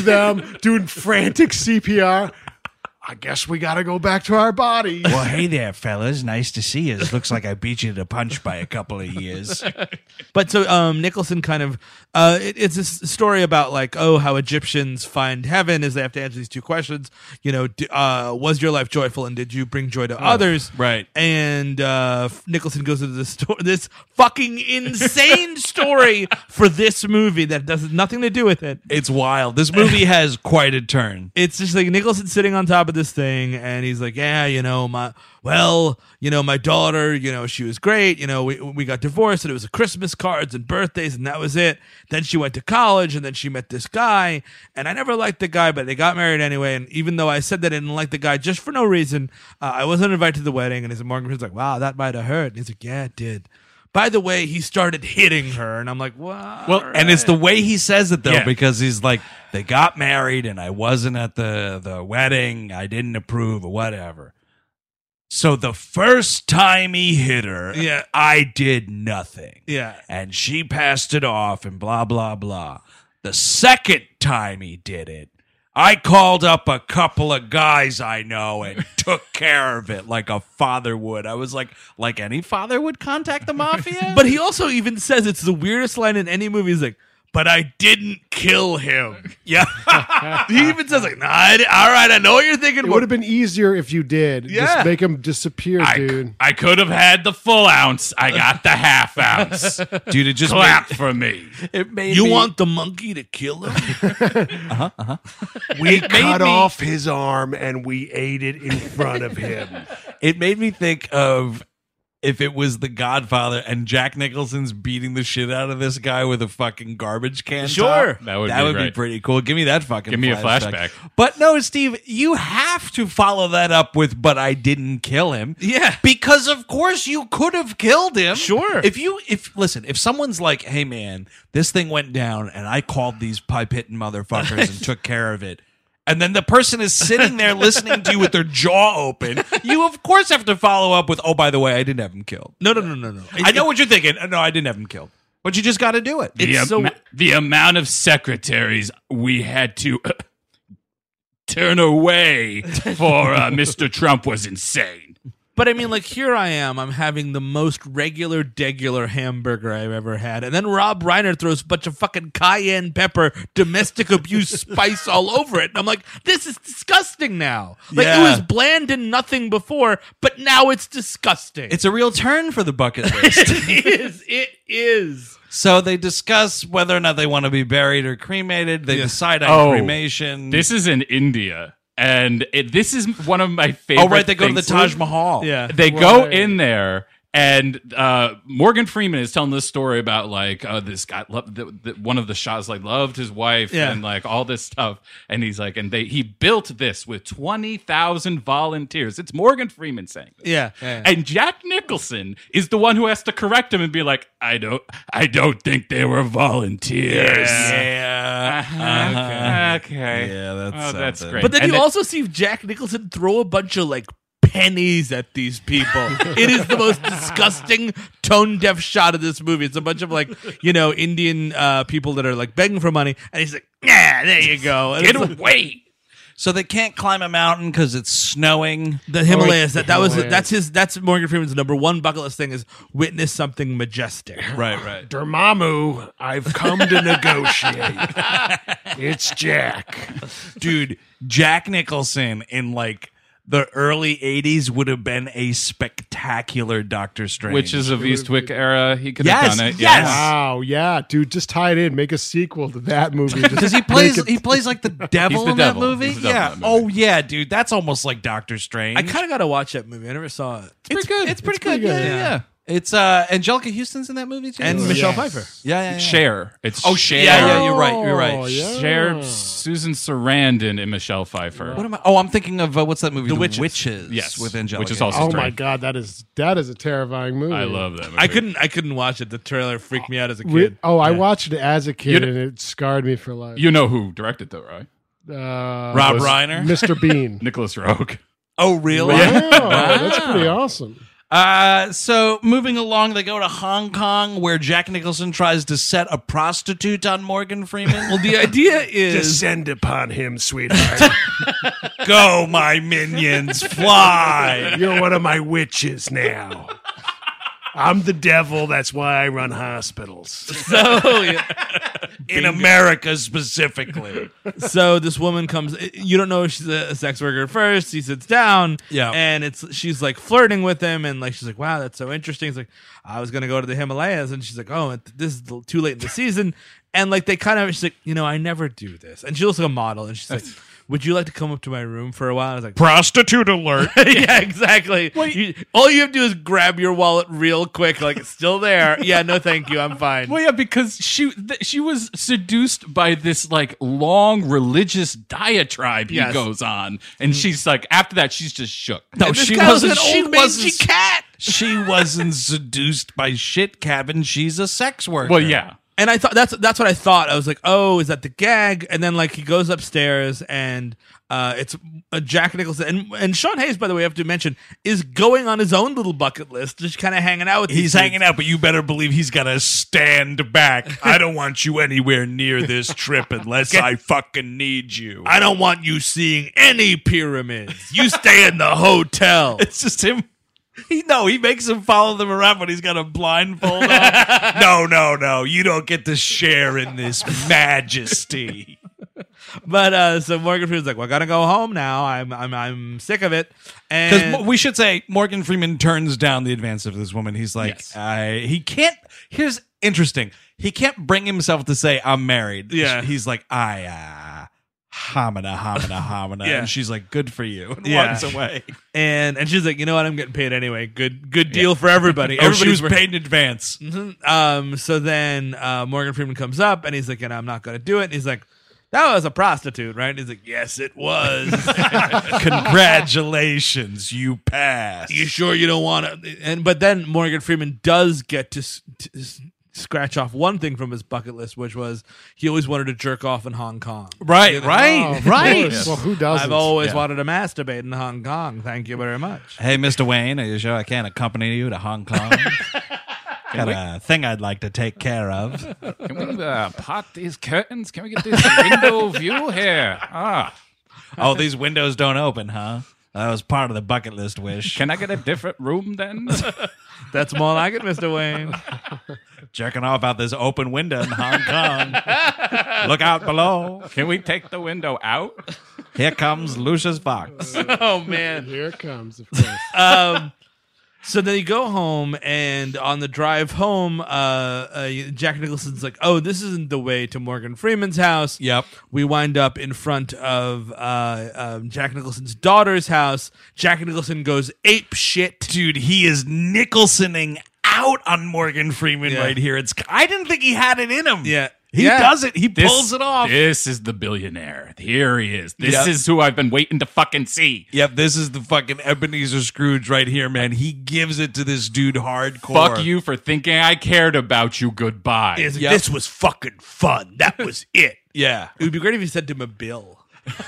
doing frantic C P R. I guess we got to go back to our bodies. Well, hey there, fellas. Nice to see you. Looks like I beat you to the punch by a couple of years. But so um, Nicholson kind of uh, it, it's a s- story about like oh how Egyptians find heaven is they have to answer these two questions. You know, d- uh, was your life joyful and did you bring joy to others? right. And uh, Nicholson goes into this sto- this fucking insane story for this movie that has nothing to do with it. It's wild. This movie has quite a turn. It's just like Nicholson sitting on top of this thing, and he's like, "Yeah, you know, my well, you know, my daughter, you know, she was great. You know, we we got divorced, and it was Christmas cards and birthdays, and that was it. Then she went to college, and then she met this guy, and I never liked the guy, but they got married anyway. And even though I said that I didn't like the guy just for no reason, uh, I wasn't invited to the wedding." And his Morgan Freeman's like, "Wow, that might have hurt." And he's like, "Yeah, it did." By the way, he started hitting her, and I'm like, "Wow." Well, and it's the way he says it though, Yeah. because he's like, they got married and I wasn't at the, the wedding. I didn't approve or whatever. So the first time he hit her, Yeah. I did nothing. Yeah. And she passed it off and blah, blah, blah. The second time he did it, I called up a couple of guys I know and took care of it like a father would. I was like, like any father would contact the mafia? But he also even says it's the weirdest line in any movie. He's like, "But I didn't kill him." yeah. He even says like, "Nah, I di- all right, I know what you're thinking." It would have been easier if you did. Yeah. Just make him disappear, I, dude. I could have had the full ounce. I got the half ounce. Dude, it just Clap made, for me. it made You me, want the monkey to kill him? We made cut me- off his arm and we ate it in front of him. it made me think of if it was The Godfather and Jack Nicholson's beating the shit out of this guy with a fucking garbage can. Sure. top. That would that be would be great. pretty cool. Give me that fucking. Give me a flashback. But no, Steve, you have to follow that up with "But I didn't kill him." Yeah. because of course you could have killed him. Sure. If you if listen, if someone's like, "Hey man, this thing went down, and I called these pipe hitting motherfuckers and took care of it." And then the person is sitting there listening to you with their jaw open. You, of course, have to follow up with, "Oh, by the way, I didn't have him killed." No, no, no, no, no. I know what you're thinking. No, I didn't have him killed. But you just got to do it. The, It's so- ama- the amount of secretaries we had to uh, turn away for uh, Mister Trump was insane. But I mean, like, here I am. I'm having the most regular, degular hamburger I've ever had. And then Rob Reiner throws a bunch of fucking cayenne pepper, domestic abuse spice all over it. And I'm like, this is disgusting now. Like, Yeah. it was bland and nothing before, but now it's disgusting. It's a real turn for the bucket list. it is. It is. So they discuss whether or not they want to be buried or cremated. They Yeah. decide on Oh, cremation. This is in India. And it, this is one of my favorite oh, right. They go to the things. Taj Mahal. Yeah. They go Right. in there, and uh, Morgan Freeman is telling this story about like uh, this guy. Lo- the, the, one of the shots like loved his wife Yeah. and like all this stuff, and he's like, and they he built this with twenty thousand volunteers. It's Morgan Freeman saying this. Yeah. yeah. And Jack Nicholson is the one who has to correct him and be like, I don't, I don't think they were volunteers. Yeah. Uh-huh. Okay. Yeah, that's Oh, that's something. great. But then And you then- also see Jack Nicholson throw a bunch of like pennies at these people. It is the most disgusting tone deaf shot of this movie. It's a bunch of like, you know, Indian uh, people that are like begging for money, and he's like, "Yeah, there you go." And Get it's like- away. So they can't climb a mountain because it's snowing. the Himalayas. the That that was Himalayas. that's his that's Morgan Freeman's number one bucket list thing is witness something majestic. Right, right. Dormammu, I've come to negotiate. It's Jack. Dude, Jack Nicholson in like the early eighties would have been a spectacular Doctor Strange. Which is of Eastwick era. He could have Yes, done it. yes. Wow, yeah, dude, just tie it in. Make a sequel to that movie. because he plays he plays like the devil He's the in devil. that movie. He's the devil Yeah. in that movie. Oh yeah, dude. That's almost like Doctor Strange. I kind of got to watch that movie. I never saw it. it's pretty good. It's pretty, good. pretty good. Yeah, yeah, Yeah. yeah. It's uh Angelica Houston's in that movie too. And yeah, Michelle Yes. Pfeiffer. yeah, yeah. Cher. It's Oh, Cher. yeah, yeah. You're right. You're right. Oh, yeah. Cher, Susan Sarandon, and Michelle Pfeiffer. What am I? Oh, I'm thinking of uh, what's that movie? The Witches. Yes, with Angelica. which is also Oh strange. my god, that is that is a terrifying movie. I love that movie. I couldn't I couldn't watch it. The trailer freaked me out as a We- kid. oh, I watched it as a kid You- and it scarred me for life. You know who directed though, right? uh, Rob was Reiner. Mister Bean. Nicholas Rogue. Oh, really? Wow, that's pretty awesome. Uh, so moving along, they go to Hong Kong, where Jack Nicholson tries to set a prostitute on Morgan Freeman. Well, the idea is Descend upon him, sweetheart. Go, my minions, fly! You're one of my witches now. I'm the devil. That's why I run hospitals. so. Yeah. In America specifically. So this woman comes. You don't know if she's a sex worker at first. He sits down, Yeah. and it's she's like flirting with him, and like she's like, "Wow, that's so interesting." He's like, "I was gonna go to the Himalayas," and she's like, "Oh, this is too late in the season." And like they kind of, she's like, "You know, I never do this." And she looks like a model, and she's like, "Would you like to come up to my room for a while?" I was like, Prostitute alert. yeah, exactly. You, all you have to do is grab your wallet real quick, like it's still there. Yeah, no, thank you, I'm fine. Well, yeah, because she th- she was seduced by this like long religious diatribe he Yes. goes on, and she's like, after that, she's just shook. No, And this she guy was wasn't. an She old mangy wasn't. cat. She wasn't seduced by shit cabin. She's a sex worker. Well, yeah. And I thought that's that's what I thought. I was like, oh, is that the gag? And then like he goes upstairs and uh, it's uh, Jack Nicholson and and Sean Hayes, by the way, I have to mention, is going on his own little bucket list, just kind of hanging out with. He's these hanging dudes. out, but you better believe he's gonna stand back. I don't want you anywhere near this trip unless I fucking need you. I don't want you seeing any pyramids. You stay in the hotel. It's just him. He no, he makes him follow them around, but he's got a blindfold on. No, no, no. You don't get to share in this majesty. But uh, so Morgan Freeman's like, well, I gotta go home now. I'm I'm I'm sick of it. Because And we should say Morgan Freeman turns down the advance of this woman. He's like, Yes. I, he can't. Here's interesting. He can't bring himself to say I'm married. Yeah. He's like, I uh, homina, homina, homina. Yeah. And she's like, good for you. And Yeah. walks away. and and she's like, you know what? I'm getting paid anyway. Good good deal for everybody. Oh, she Everybody's was paid in advance. Um. So then uh, Morgan Freeman comes up and he's like, and I'm not going to do it. And he's like, that was a prostitute, right? And he's like, yes, it was. Congratulations, you passed. You sure you don't want to? And but then Morgan Freeman does get to, s- to s- scratch off one thing from his bucket list, which was he always wanted to jerk off in Hong Kong. Right, You know? right, Oh, of right. course. Well, who doesn't? I've always Yeah. wanted to masturbate in Hong Kong. Thank you very much. Hey, Mister Wayne, are you sure I can't accompany you to Hong Kong? Got a thing I'd like to take care of. Can we uh, part these curtains? Can we get this window view here? Ah, Oh, these windows don't open, huh? That was part of the bucket list wish. can I get a different room then? That's more like it, Mister Wayne. Jerking off out this open window in Hong Kong. Look out below. Can we take the window out? Here comes Lucius Fox. Oh man. Here it comes, of course. Um, so then you go home, and on the drive home, uh, uh, Jack Nicholson's like, "Oh, this isn't the way to Morgan Freeman's house." Yep. We wind up in front of uh, um, Jack Nicholson's daughter's house. Jack Nicholson goes ape shit. Dude, he is Nicholsoning out on Morgan Freeman Yeah. right here. It's I didn't think he had it in him. Yeah. He Yeah. does it. He This- pulls it off. This is the billionaire. Here he is. This Yep. is who I've been waiting to fucking see. Yep, this is the fucking Ebenezer Scrooge right here, man. He gives it to this dude hardcore. Fuck you for thinking I cared about you. Goodbye. He's like, Yep. This was fucking fun. That was it. Yeah. It would be great if you sent him a bill.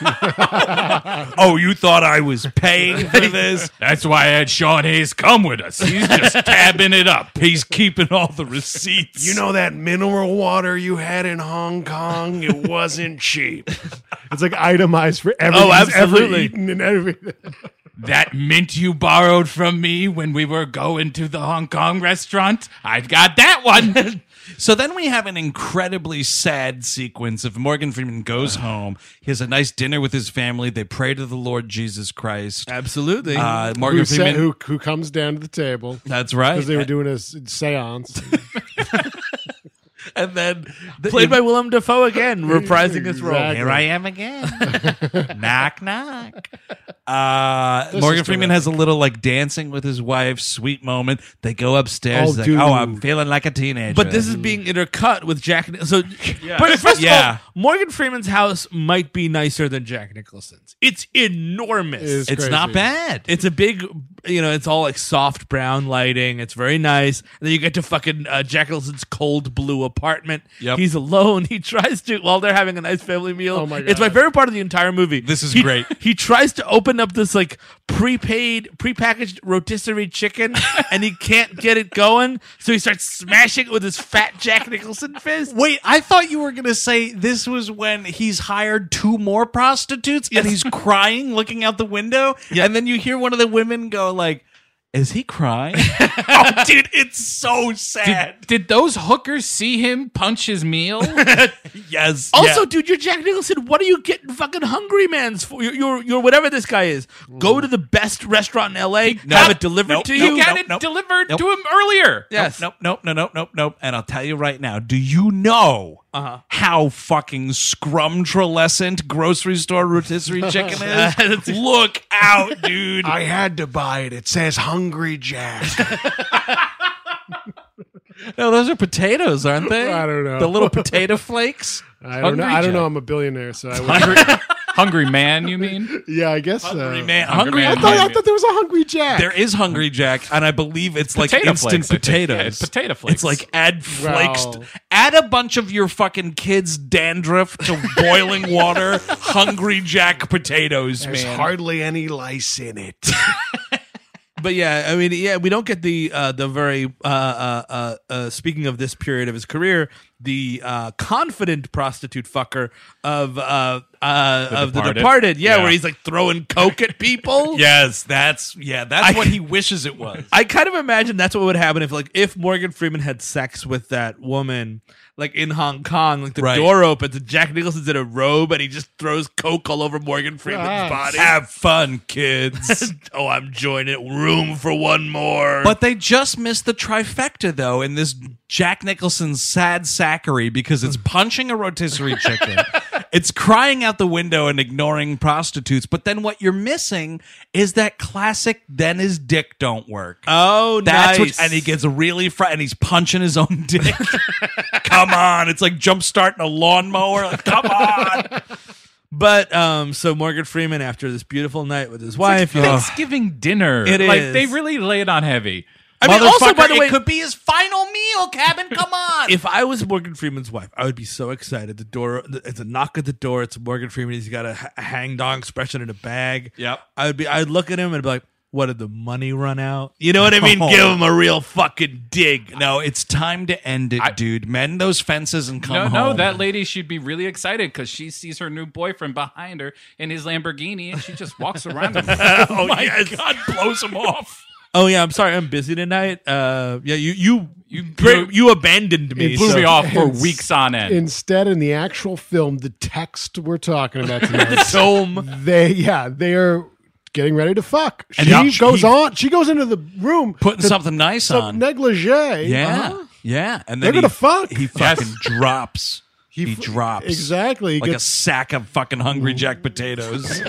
Oh, you thought I was paying for this? That's why I had Sean Hayes come with us. He's just tabbing it up. He's keeping all the receipts. You know that mineral water you had in Hong Kong? It wasn't cheap. It's like itemized for everything Oh, he's ever absolutely. eaten and everything. That mint you borrowed from me when we were going to the Hong Kong restaurant, I've got that one. So then we have an incredibly sad sequence of Morgan Freeman goes home. He has a nice dinner with his family. They pray to the Lord Jesus Christ. Absolutely. Uh, Morgan Who, sa- Freeman. who, who comes down to the table That's right. because they were doing a s- seance. and then the, Played by Willem Dafoe again, reprising his role. Exactly. Here I am again. knock, knock. Uh, This Morgan is Freeman terrific. has a little like dancing with his wife, sweet moment. They go upstairs. Oh, He's like, dude. oh, I'm feeling like a teenager. But this is being intercut with Jack. So, but first Yeah. of all, Morgan Freeman's house might be nicer than Jack Nicholson's. It's enormous. It is It's crazy. not bad. It's a big, you know, it's all like soft brown lighting. It's very nice. And then you get to fucking uh, Jack Nicholson's cold blue apartment. Yep. He's alone. He tries to, while they're having a nice family meal. Oh my It's my God. favorite part of the entire movie. This is He- great. He tries to open up this like prepaid, prepackaged rotisserie chicken and he can't get it going. So he starts smashing it with his fat Jack Nicholson fist. Wait, I thought you were going to say this was when he's hired two more prostitutes Yes. and he's crying looking out the window. Yeah. And then you hear one of the women go like, is he crying? Oh, dude, it's so sad. Did, did those hookers see him punch his meal? yes. Also, yeah. dude, you're Jack Nicholson. What are you getting fucking Hungry Man's for? You're, you're, you're whatever this guy is. Go to the best restaurant in L A, No. have it delivered Nope. to Nope. you. You got Nope, it nope. delivered Nope. to him earlier. Yes. Nope, nope, nope, nope, nope, nope. And I'll tell you right now, do you know Uh-huh. how fucking scrumtralescent grocery store rotisserie chicken is? Look out, dude. I had to buy it. It says Hungry Jack. No, those are potatoes, aren't they? I don't know. The little potato flakes. I don't know. Hungry I don't know. Jack. I'm a billionaire, so I would. Hungry, hungry man, you mean? Yeah, I guess so. Hungry man. Hungry Hungry. Man. I thought, I thought there was a Hungry Jack. There is Hungry Jack, and I believe it's like Potato instant flakes, I think. potatoes. Yeah, it's potato flakes. It's like add flakes. Wow. Add a bunch of your fucking kids' dandruff to boiling water. Hungry Jack potatoes, There's man. hardly any lice in it. But yeah, I mean, yeah, we don't get the uh, the very uh, uh, uh, uh, speaking of this period of his career, the uh, confident prostitute fucker of uh, uh, of the Departed. Departed, yeah, Yeah. where he's like throwing coke at people. Yes, that's yeah, that's I- what he wishes it was. I kind of imagine that's what would happen if, like, if Morgan Freeman had sex with that woman, like in Hong Kong, like the Right. door opens and Jack Nicholson's in a robe and he just throws coke all over Morgan Freeman's Ah. body. Have fun, kids. Oh, I'm joining it. Room for one more. But they just missed the trifecta, though, in this Jack Nicholson's sad sackery because it's punching a rotisserie chicken, it's crying out the window and ignoring prostitutes. But then what you're missing is that classic "then his dick don't work." oh, That's nice. what, and he gets really fr- and he's punching his own dick. Come on, it's like jump starting a lawnmower. Like, come on. But um, so Morgan Freeman, after this beautiful night with his wife, you know, Thanksgiving dinner. It like is. they really lay it on heavy. I mean, also by the Motherfucker, way, it could be his final meal, Cabin. Come on. if I was Morgan Freeman's wife, I would be so excited. The door, it's a knock at the door. It's Morgan Freeman. He's got a, h- a hang dog expression in a bag. Yep. I would be. I'd look at him and be like, "What, did the money run out?" You know what I mean? Give him a real fucking dig. No, it's time to end it, I- dude. Mend those fences and come No, home. no, that lady should be really excited because she sees her new boyfriend behind her in his Lamborghini and she just walks around him. Oh my yes. God, blows him off. Oh yeah. I'm sorry. I'm busy tonight. Uh, yeah. You you you blew- you abandoned me. It Blew so- me off for It's- weeks on end. Instead, in the actual film, the text we're talking about tonight, Film. they yeah they are getting ready to fuck. And she he- goes he- on. She goes into the room Putting to- something nice some on. negligee. Yeah, Uh-huh. yeah, and They're then gonna he, fuck. He Yes. fucking drops. He, f- drops exactly. He like a gets- sack of fucking Hungry Jack potatoes.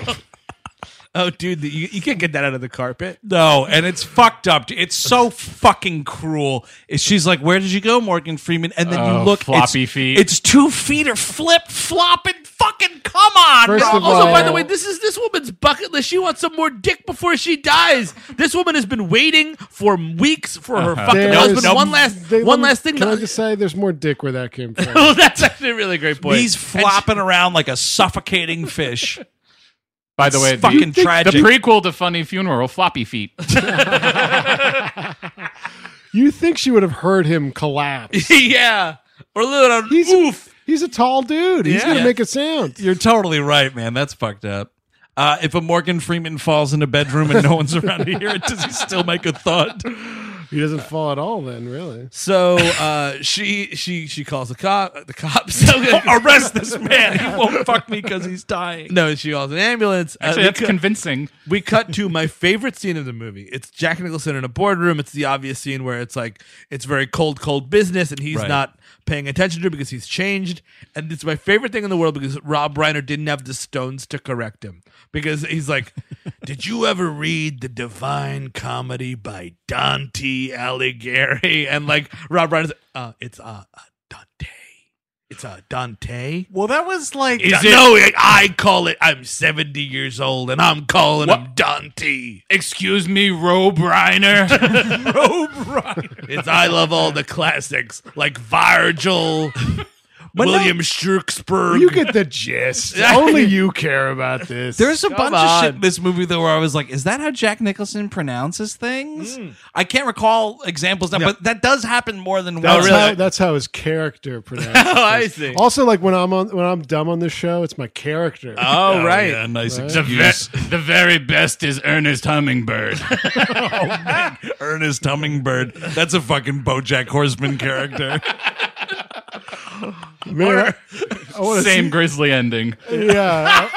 Oh, dude, the, you, you can't get that out of the carpet. No, and it's fucked up. It's so fucking cruel. She's like, "Where did you go, Morgan Freeman?" And then Oh, you look, floppy it's, feet. It's two feet or flip flopping. Fucking come on. First bro. of Also, all- by the way, this is this woman's bucket list. She wants some more dick before she dies. This woman has been waiting for weeks for her fucking There's- husband. Nope. One last, They- one let me- last thing. Can I to- just say, there's more dick where that came from. oh, that's actually a really great point. He's flopping around like a suffocating fish. By the way, It's fucking the, tragic. the prequel to Funny Funeral, Floppy Feet. You think she would have heard him collapse? yeah, or a little He's oof. he's a tall dude. He's Yeah. gonna make it sound. You're totally right, man. That's fucked up. Uh, if a Morgan Freeman falls in a bedroom and no one's around to hear it, does he still make a thud? He doesn't fall at all. Then really. So uh, she she she calls the cop the cops. Arrest this man. He won't fuck me because he's dying. No, she calls an ambulance. Uh, Actually, we that's cut- convincing. we cut to my favorite scene of the movie. It's Jack Nicholson in a boardroom. It's the obvious scene where it's like it's very cold, cold business, and he's Right. not paying attention to it because he's changed. And it's my favorite thing in the world because Rob Reiner didn't have the stones to correct him because he's like, "Did you ever read The Divine Comedy by Dante Alighieri?" And like Rob Reiner's, like, uh, it's uh, uh, Dante. It's a Dante. Well, that was like Is it? No, I call it. I'm seventy years old, and I'm calling What? him Dante. Excuse me, Rob Reiner. It's I love all the classics like Virgil, William Shakespeare. You get the gist. Only you care about this. There's a Come bunch of on. shit in this movie though where I was like, is that how Jack Nicholson pronounces things? I can't recall examples now, Yeah. but that does happen more than that's, once. how, that's how his character pronounces. Oh, I things. see. Also, like when I'm on when I'm dumb on this show, it's my character. Oh, right. Yeah, nice Right. the, excuse. ve- the very best is Ernest Hummingbird. Ernest Hummingbird. That's a fucking BoJack Horseman character. Man, I, I wanna Same see- grisly ending. Yeah.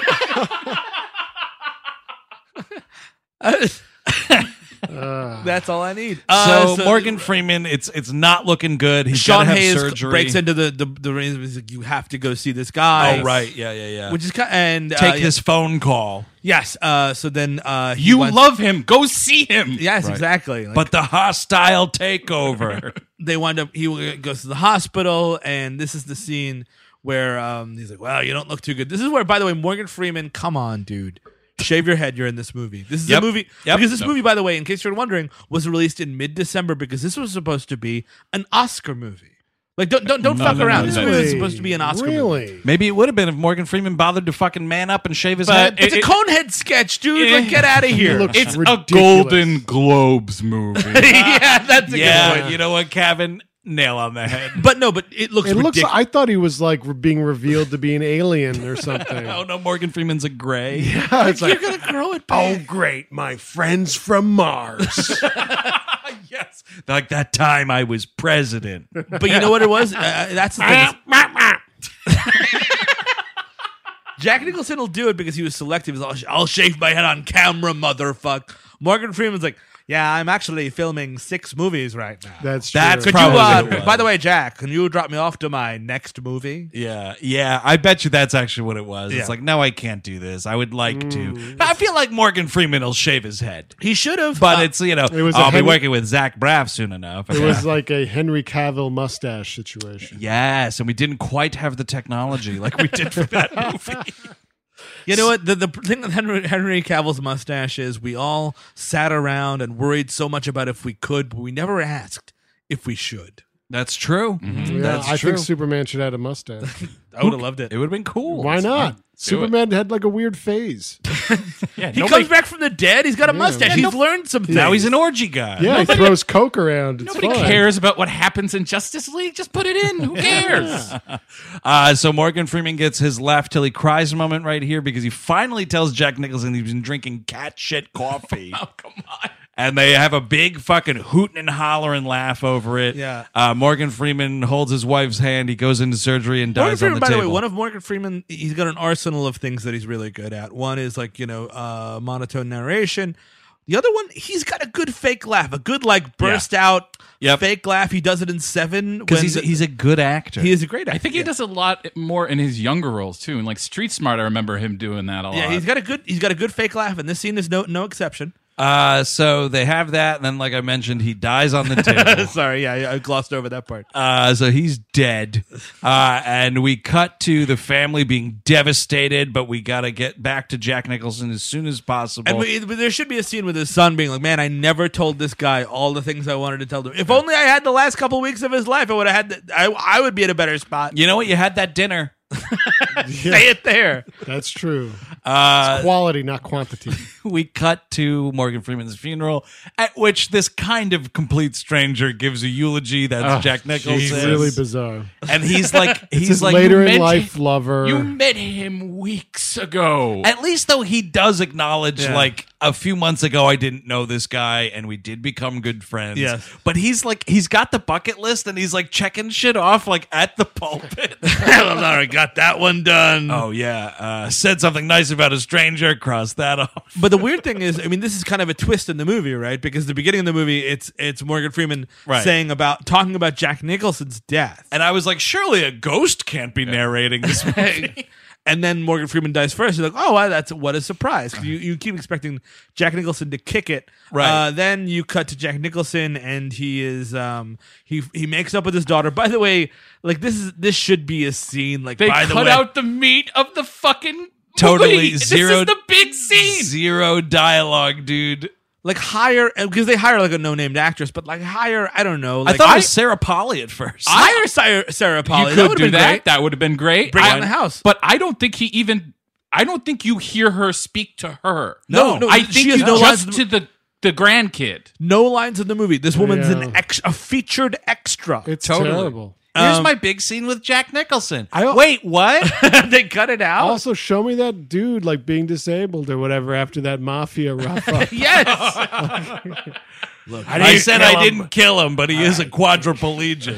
That's all I need. so, Uh, so Morgan Freeman, it's it's not looking good. He's got Sean to have Hayes surgery. breaks into the the the ring. He's like, you have to go see this guy. Oh right, yeah, yeah, yeah. Which is kind and uh, Take yeah, this phone call. Yes. Uh, so then uh, he You went- love him. Go see him. Yes, exactly. Like, But the hostile takeover. they wind up. He goes to the hospital, and this is the scene where um, he's like, "Well, you don't look too good." This is where, by the way, Morgan Freeman. Come on, dude. Shave your head. You're in this movie. This is Yep. a movie Yep. because this Yep. movie, by the way, in case you're wondering, was released in mid-December because this was supposed to be an Oscar movie. Like, don't don't don't fuck no, around. no, This no. movie was supposed to be an Oscar movie. Really? Maybe it would have been if Morgan Freeman bothered to fucking man up and shave his But head. it- It's a Conehead sketch, dude. Eh. Like, get out of here. looks It's ridiculous. a Golden Globes movie. yeah, that's a good yeah, point. you know what, Kevin? Nail on the head. But no, but it looks It looks. ridiculous. I thought he was like re- being revealed to be an alien or something. Oh no, Morgan Freeman's a gray. It's like, You're gonna grow it oh back. great, my friends from Mars. Yes, like that time I was president. But you know what it was? Uh, that's the thing. Jack Nicholson will do it because he was selective. He's all, I'll shave my head on camera, motherfucker. Morgan Freeman's like, yeah, I'm actually filming six movies right now. That's true. That's Could you, probably uh, what it was. by the way, Jack, can you drop me off to my next movie? Yeah, yeah. I bet you that's actually what it was. Yeah. It's like, no, I can't do this. I would like to. I feel like Morgan Freeman will shave his head. He should have. But Uh, it's, you know, It was a I'll be Henry- working with Zach Braff soon enough. It was like a Henry Cavill mustache situation. Yes, and we didn't quite have the technology like we did for that movie. You know what? The, the thing with Henry, Henry Cavill's mustache is we all sat around and worried so much about if we could, but we never asked if we should. That's true. Yeah, That's I true. think Superman should have had a mustache. I would have loved it. It would have been cool. Why not? Superman had like a weird phase. Yeah, He nobody, comes back from the dead. He's got a mustache. Yeah, he's no- learned some things. Now he's an orgy guy. Yeah, he throws coke around. It's nobody fun. cares about what happens in Justice League. Just put it in. Who cares? Uh, so Morgan Freeman gets his laugh till he cries moment right here because he finally tells Jack Nicholson he's been drinking cat shit coffee. Oh, come on. And they have a big fucking hooting and hollering laugh over it. Yeah. Uh, Morgan Freeman holds his wife's hand. He goes into surgery and Morgan dies Freeman, on the by table. the way, one of Morgan Freeman, he's got an arsenal of things that he's really good at. One is like, you know, uh, monotone narration. The other one, he's got a good fake laugh, a good like burst out Yep. fake laugh. He does it in Seven Because when he's, the- he's a good actor. he is a great actor. I think he yeah. does a lot more in his younger roles too. And like Street Smart, I remember him doing that a lot. Yeah, he's got a good he's got a good fake laugh, and this scene is no no exception. Uh, so they have that, and then, like I mentioned, he dies on the table. Sorry, yeah, I glossed over that part. Uh, so he's dead. Uh, and we cut to the family being devastated, but we got to get back to Jack Nicholson as soon as possible. And we, there should be a scene with his son being like, "Man, I never told this guy all the things I wanted to tell him. If only I had the last couple weeks of his life, I would have had. The, I I would be in a better spot. you know what? You had that dinner. Say it there. That's true. Uh, Quality, not quantity. we cut to Morgan Freeman's funeral, at which this kind of complete stranger gives a eulogy. That's Oh, Jack Nicholson. He's really bizarre. And he's like, It's he's his like, later you in met- life lover. You met him weeks ago. At least though he does acknowledge, Yeah. like, a few months ago I didn't know this guy and we did become good friends. Yes. But he's like, he's got the bucket list and he's like checking shit off like at the pulpit. I'm sorry, got that one done. Oh yeah, uh, said something nice about a stranger. Cross that off. But the weird thing is, I mean, this is kind of a twist in the movie, right? Because the beginning of the movie, it's it's Morgan Freeman Right. saying about talking about Jack Nicholson's death. And I was like, surely a ghost can't be narrating this movie. And then Morgan Freeman dies first. You're like, oh, wow, that's what a surprise. 'Cause You you keep expecting Jack Nicholson to kick it. Right. Uh, then you cut to Jack Nicholson, and he is um he he makes up with his daughter. By the way, like this is this should be a scene. Like They by the cut way, out the meat of the fucking Totally movie. zero- This is the big scene. Zero dialogue, dude. like hire because they hire like a no named actress, but like hire I don't know. Like, I thought it was Sarah Polly at first. hire Sarah, Sarah Polly. You That could would've do been that. great. That would have been great. Bring it I- in the house. But I don't think he even. I don't think you hear her speak to her. No, no, I she think has you no lines just in to the the grandkid. No lines in the movie. This woman's Yeah. an ex- a featured extra. It's Totally. terrible. Here's Um, my big scene with Jack Nicholson. I- Wait, what? They cut it out. Also, show me that dude like being disabled or whatever after that mafia rough up. Yes. I said I didn't kill him, but he is a quadriplegic.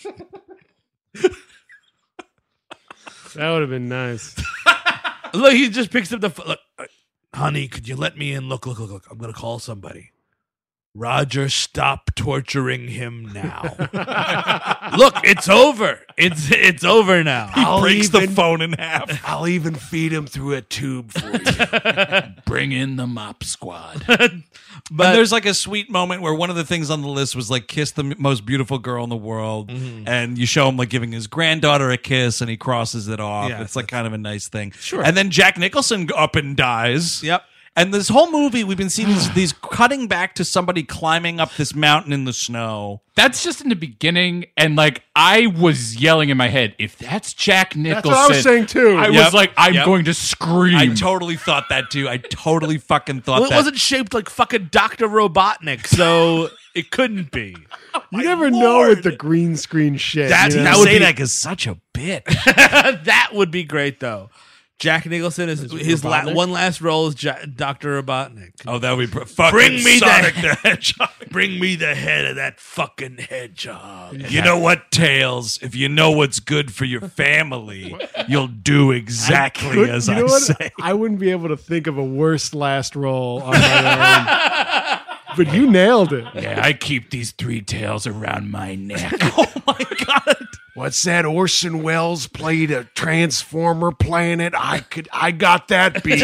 That would have been nice. Look, he just picks up the phone. Look, uh, honey, could you let me in? Look, look, look, look. I'm gonna call somebody. Roger, stop torturing him now. Look, it's over. It's it's over now. He breaks the phone in half. I'll even feed him through a tube for you. Bring in the mop squad. But And there's like a sweet moment where one of the things on the list was like kiss the m- most beautiful girl in the world, and you show him like giving his granddaughter a kiss, and he crosses it off. Yeah, it's like kind of a nice thing. Sure. And then Jack Nicholson g- up and dies. Yep. And this whole movie, we've been seeing these, these cutting back to somebody climbing up this mountain in the snow. That's just in the beginning, and like I was yelling in my head, if that's Jack Nicholson, That's what I was saying too. I Yep. was like, I'm Yep. going to scream. I totally thought that too. I totally fucking thought well, it that. wasn't shaped like fucking Doctor Robotnik, so it couldn't be. You never know with the green screen shit. That- you know? that You would say be- that because such a bitch. That would be great, though. Jack Nicholson is his la- Robotnik? one last role is ja- Doctor Robotnik. Oh, that would be pr- fucking Bring me Sonic the- the Hedgehog. Bring me the head of that fucking hedgehog. You know what, Tails? If you know what's good for your family, you'll do exactly Could- as you know I what? say. I wouldn't be able to think of a worse last role on my own. But you nailed it. yeah, I keep these three tails around my neck. Oh my god! What's that? Orson Welles played a Transformer planet. I could. I got that beat.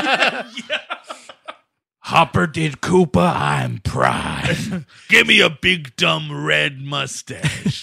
Hopper did Koopa. I'm Prime. Give me a big dumb red mustache.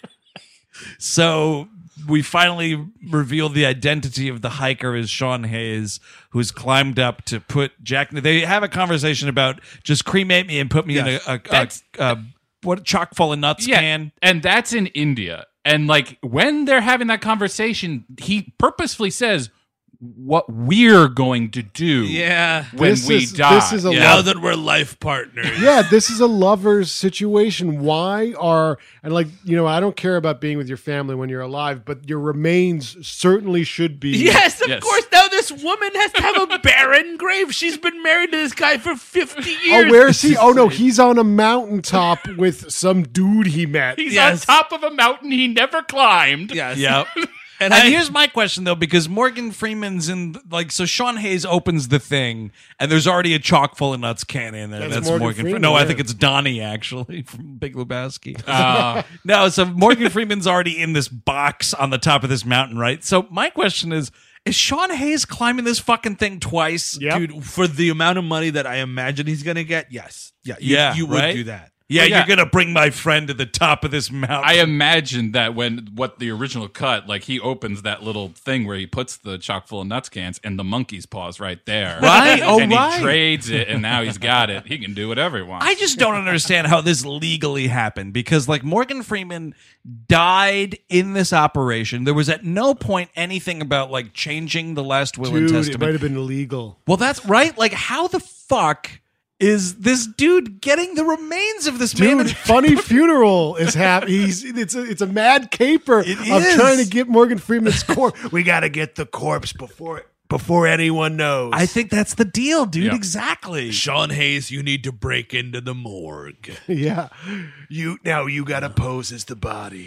So we finally reveal the identity of the hiker is Sean Hayes, who's climbed up to put Jack. They have a conversation about just cremate me and put me Yes. in a, a, That's- a, a what chock full of nuts yeah, can. and that's in India. And like when they're having that conversation, he purposefully says what we're going to do yeah. when This we is- die. this is a Now love- that we're life partners. Yeah, this is a lover's situation. Why are and like you know I don't care about being with your family when you're alive, but your remains certainly should be. Yes, of Yes. course. Now this woman has to have a barren grave. She's been married to this guy for fifty years. Oh, where is he? Oh no, he's on a mountaintop with some dude he met. He's Yes. on top of a mountain he never climbed. Yes. Yep. And, And I, here's my question though, because Morgan Freeman's in like so Sean Hayes opens the thing, and there's already a chock full of nuts can in there. That's That's, Morgan Morgan. Freeman. Freeman, No, I yeah. think it's Donnie actually from Big Lebowski. Uh, No, so Morgan Freeman's already in this box on the top of this mountain, right? So my question is: Is Sean Hayes climbing this fucking thing twice? Yep. dude, for the amount of money that I imagine he's going to get, yes. Yeah, you, Yeah, you would right? do that. Yeah, Well, yeah. you're gonna bring my friend to the top of this mountain. I imagine that when what the original cut, like he opens that little thing where he puts the chock full of nuts cans, and the monkey's paws right there, Right? Oh, and right. he trades it, and now he's got it. He can do whatever he wants. I just don't understand how this legally happened because, like, Morgan Freeman died in this operation. There was at no point anything about like changing the last will and Dude, it testament. might have been illegal. Well, that's right. Like, how the fuck is this dude getting the remains of this man? Dude, funny funeral is happening. He's it's a it's a mad caper It of is. trying to get Morgan Freeman's corpse. We got to get the corpse before before anyone knows. I think that's the deal, dude. Yeah. Exactly. Sean Hayes, you need to break into the morgue. yeah. You now you got to pose as the body.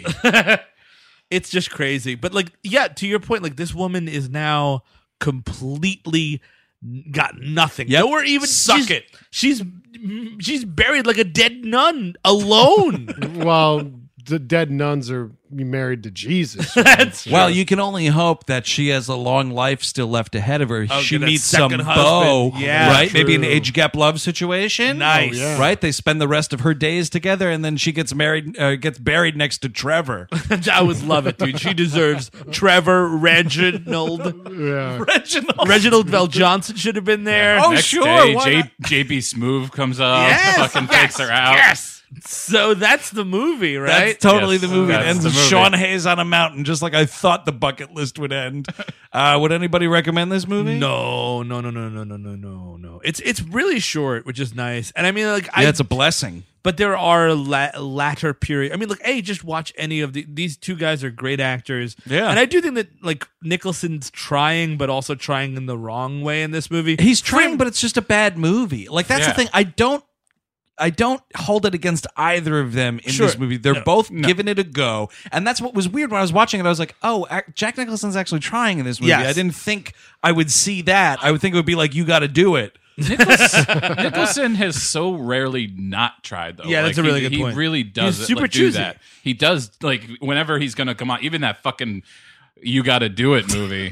It's just crazy. But like, yeah, to your point, like this woman is now completely got nothing. Yep. Nowhere even Suck she's, it. She's she's buried like a dead nun alone. Well, d- dead nuns are married to Jesus. That's Well, you can only hope that she has a long life still left ahead of her. Oh, she get that meets some second beau, husband. Yeah, right? Maybe an true. age gap love situation. Nice. Oh, yeah. Right? They spend the rest of her days together, and then she gets married, uh, gets buried next to Trevor. I would love it, dude. She deserves Trevor, Reginald. Yeah. Reginald. Reginald Bell Johnson should have been there. Oh, Next sure, day, why J- not? JB Smoove comes up, Yes, fucking yes, takes her out. Yes. So that's the movie, right? That's totally Yes, the movie. It that's ends the with movie. Sean Hayes on a mountain, just like I thought the bucket list would end. Uh, would anybody recommend this movie? No, no, no, no, no, no, no, no, no. It's it's really short, which is nice. And I mean, like, I Yeah, it's a blessing. but there are la- latter period. I mean, look, hey, just watch any of the. These two guys are great actors. Yeah. and I do think that like Nicholson's trying, but also trying in the wrong way in this movie. He's trying, but it's just a bad movie. Like that's Yeah. the thing. I don't. I don't hold it against either of them in Sure. this movie. They're No. both No. giving it a go, and that's what was weird when I was watching it. I was like, "Oh, ac- Jack Nicholson's actually trying in this movie." Yes. I didn't think I would see that. I would think it would be like, "You got to do it." Nichols- Nicholson has so rarely not tried though. Yeah, that's Like, a really he, good he point. really does He's it, super like, do choosy. that. He does like whenever he's gonna come on, even that fucking "You Got to Do It" movie.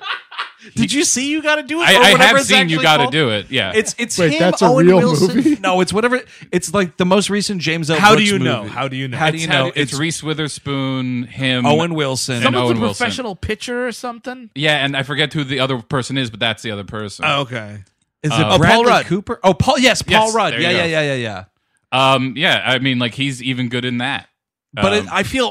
Did you see You Got to Do It? I, Or I whatever have it's seen "You actually Got to called? Do It." Yeah, It's it's Wait, him, that's a Owen real Wilson. movie? No, it's whatever. It's like the most recent James L. How do Brooks you know? movie. How do you know? How do it's, you know? had- it's Reese Witherspoon, him, Owen Wilson. and Someone's Owen a Wilson. professional pitcher or something. Yeah, and I forget who the other person is, but that's the other person. Oh, okay. Is it Uh, Bradley Paul Rudd. Cooper? Oh, Paul. Yes, Paul Yes, Rudd. there you Yeah, yeah, go. yeah, yeah, yeah. Um, yeah, I mean, like he's even good in that. But it, Um, I feel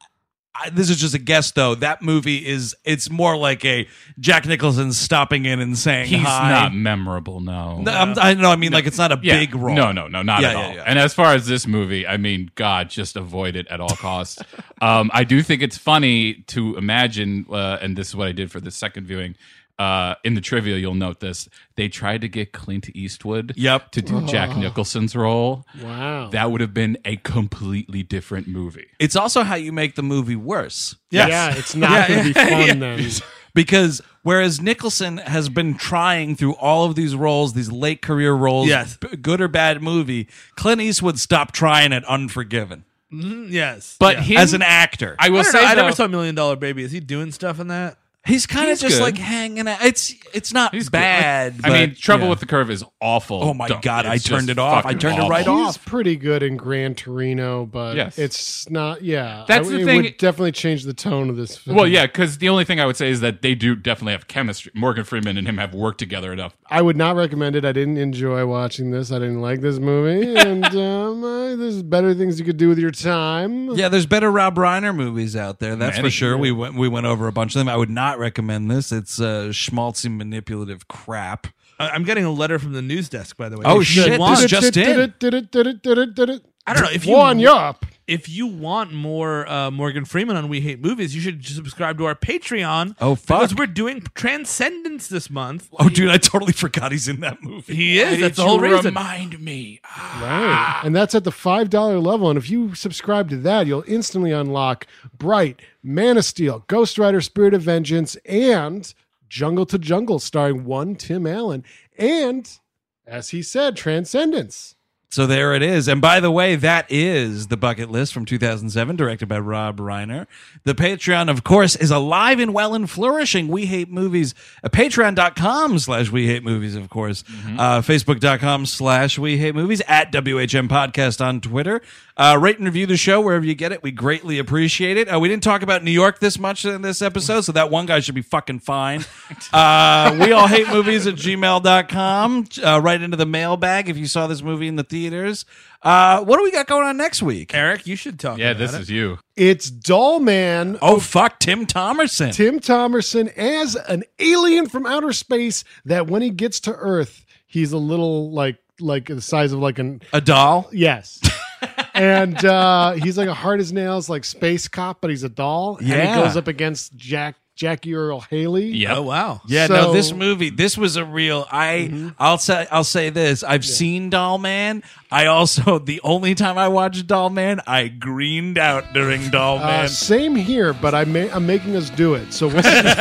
I, this is just a guess, though. That movie is it's more like a Jack Nicholson stopping in and saying he's hi. not memorable. No, No, I'm, I know. I mean, like it's not a Yeah. big role. No, no, no, not Yeah, at yeah, all. yeah. And as far as this movie, I mean, God, just avoid it at all costs. um, I do think it's funny to imagine, uh, and this is what I did for the second viewing. Uh, in the trivia, you'll note this: they tried to get Clint Eastwood, Yep. to do Jack Nicholson's role. Wow. That would have been a completely different movie. It's also how you make the movie worse. Yes. Yeah, it's not going to be fun then. Because whereas Nicholson has been trying through all of these roles, these late career roles, Yes. b- good or bad movie, Clint Eastwood stopped trying at Unforgiven Mhm, yes, But yeah. him, as an actor. I will I, don't say, know, I never though- saw Million Dollar Baby. Is he doing stuff in that? He's kind of He's just good. like hanging out. It's it's not He's good. bad. I mean, but, Trouble yeah. with the Curve is awful. Oh my Don't- God, I it's turned just it off. I fucking turned it right awful. off. He's pretty good in Gran Torino, but Yes. it's not. Yeah, That's I- the it thing- would definitely change the tone of this film. Well, yeah, because the only thing I would say is that they do definitely have chemistry. Morgan Freeman and him have worked together enough. I would not recommend it. I didn't enjoy watching this. I didn't like this movie, and um, uh, there's better things you could do with your time. Yeah, there's better Rob Reiner movies out there. That's Many. for sure. We went we went over a bunch of them. I would not recommend this. It's uh, schmaltzy, manipulative crap. I- I'm getting a letter from the news desk, by the way. Oh, If you shit, want- this just did in. it, did it, did it, did it, did it. I don't know if you One, you up. if you want more uh, Morgan Freeman on We Hate Movies, you should subscribe to our Patreon. Oh, fuck. Because we're doing Transcendence this month. Oh, dude, I totally forgot he's in that movie. He is. That's the whole reason. Remind me. Right. And that's at the five dollar level. And if you subscribe to that, you'll instantly unlock Bright, Man of Steel, Ghost Rider, Spirit of Vengeance, and Jungle to Jungle, starring one Tim Allen. And, as he said, Transcendence. So there it is. And by the way, that is the bucket list from two thousand seven, directed by Rob Reiner. The Patreon, of course, is alive and well and flourishing. We Hate Movies. Uh, Patreon.com slash We Hate Movies, of course. Uh, Facebook.com slash We Hate Movies. At W H M Podcast on Twitter. Uh, rate and review the show wherever you get it. We greatly appreciate it. Uh, we didn't talk about New York this much in this episode, so that one guy should be fucking fine. Uh, we all hate movies at gmail dot com. Uh, right into the mailbag if you saw this movie in the theaters. Uh, what do we got going on next week? Eric, you should talk Yeah, about this it. is you. It's Doll Man. Oh, fuck, Tim Thomerson. Tim Thomerson as an alien from outer space that when he gets to Earth, he's a little like like the size of like an A doll? yes. And uh, he's like a hard as nails, like space cop, but he's a doll. And Yeah. he goes up against Jack Jackie Earl Haley. Yep. Oh, wow. Yeah, So- no, this movie, this was a real. I, I'll say, I'll say this. I've seen Doll Man. I also, the only time I watched Doll Man, I greened out during Doll Uh, Man. same here, but I may, I'm making us do it. So we'll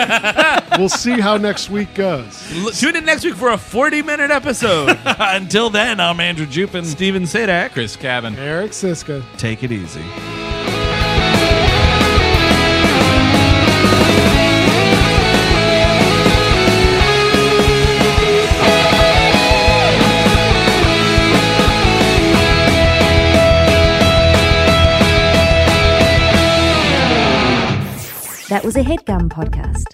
see, we'll see how next week goes. L- Tune in next week for a forty minute episode. Until then, I'm Andrew Jupin. Steven Sadak. Chris Cabin. Eric Siska. Take it easy. was a HeadGum podcast.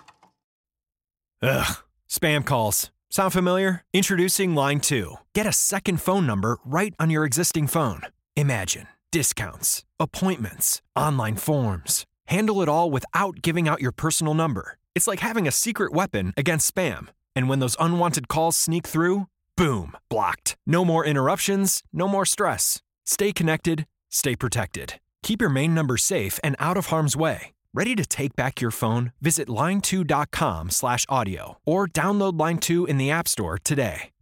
Ugh. Spam calls. Sound familiar? Introducing Line two. Get a second phone number right on your existing phone. Imagine discounts, appointments, online forms. Handle it all without giving out your personal number. It's like having a secret weapon against spam. And when those unwanted calls sneak through, boom, blocked. No more interruptions, no more stress. Stay connected, stay protected. Keep your main number safe and out of harm's way. Ready to take back your phone? Visit line two dot com slash audio or download Line two in the App Store today.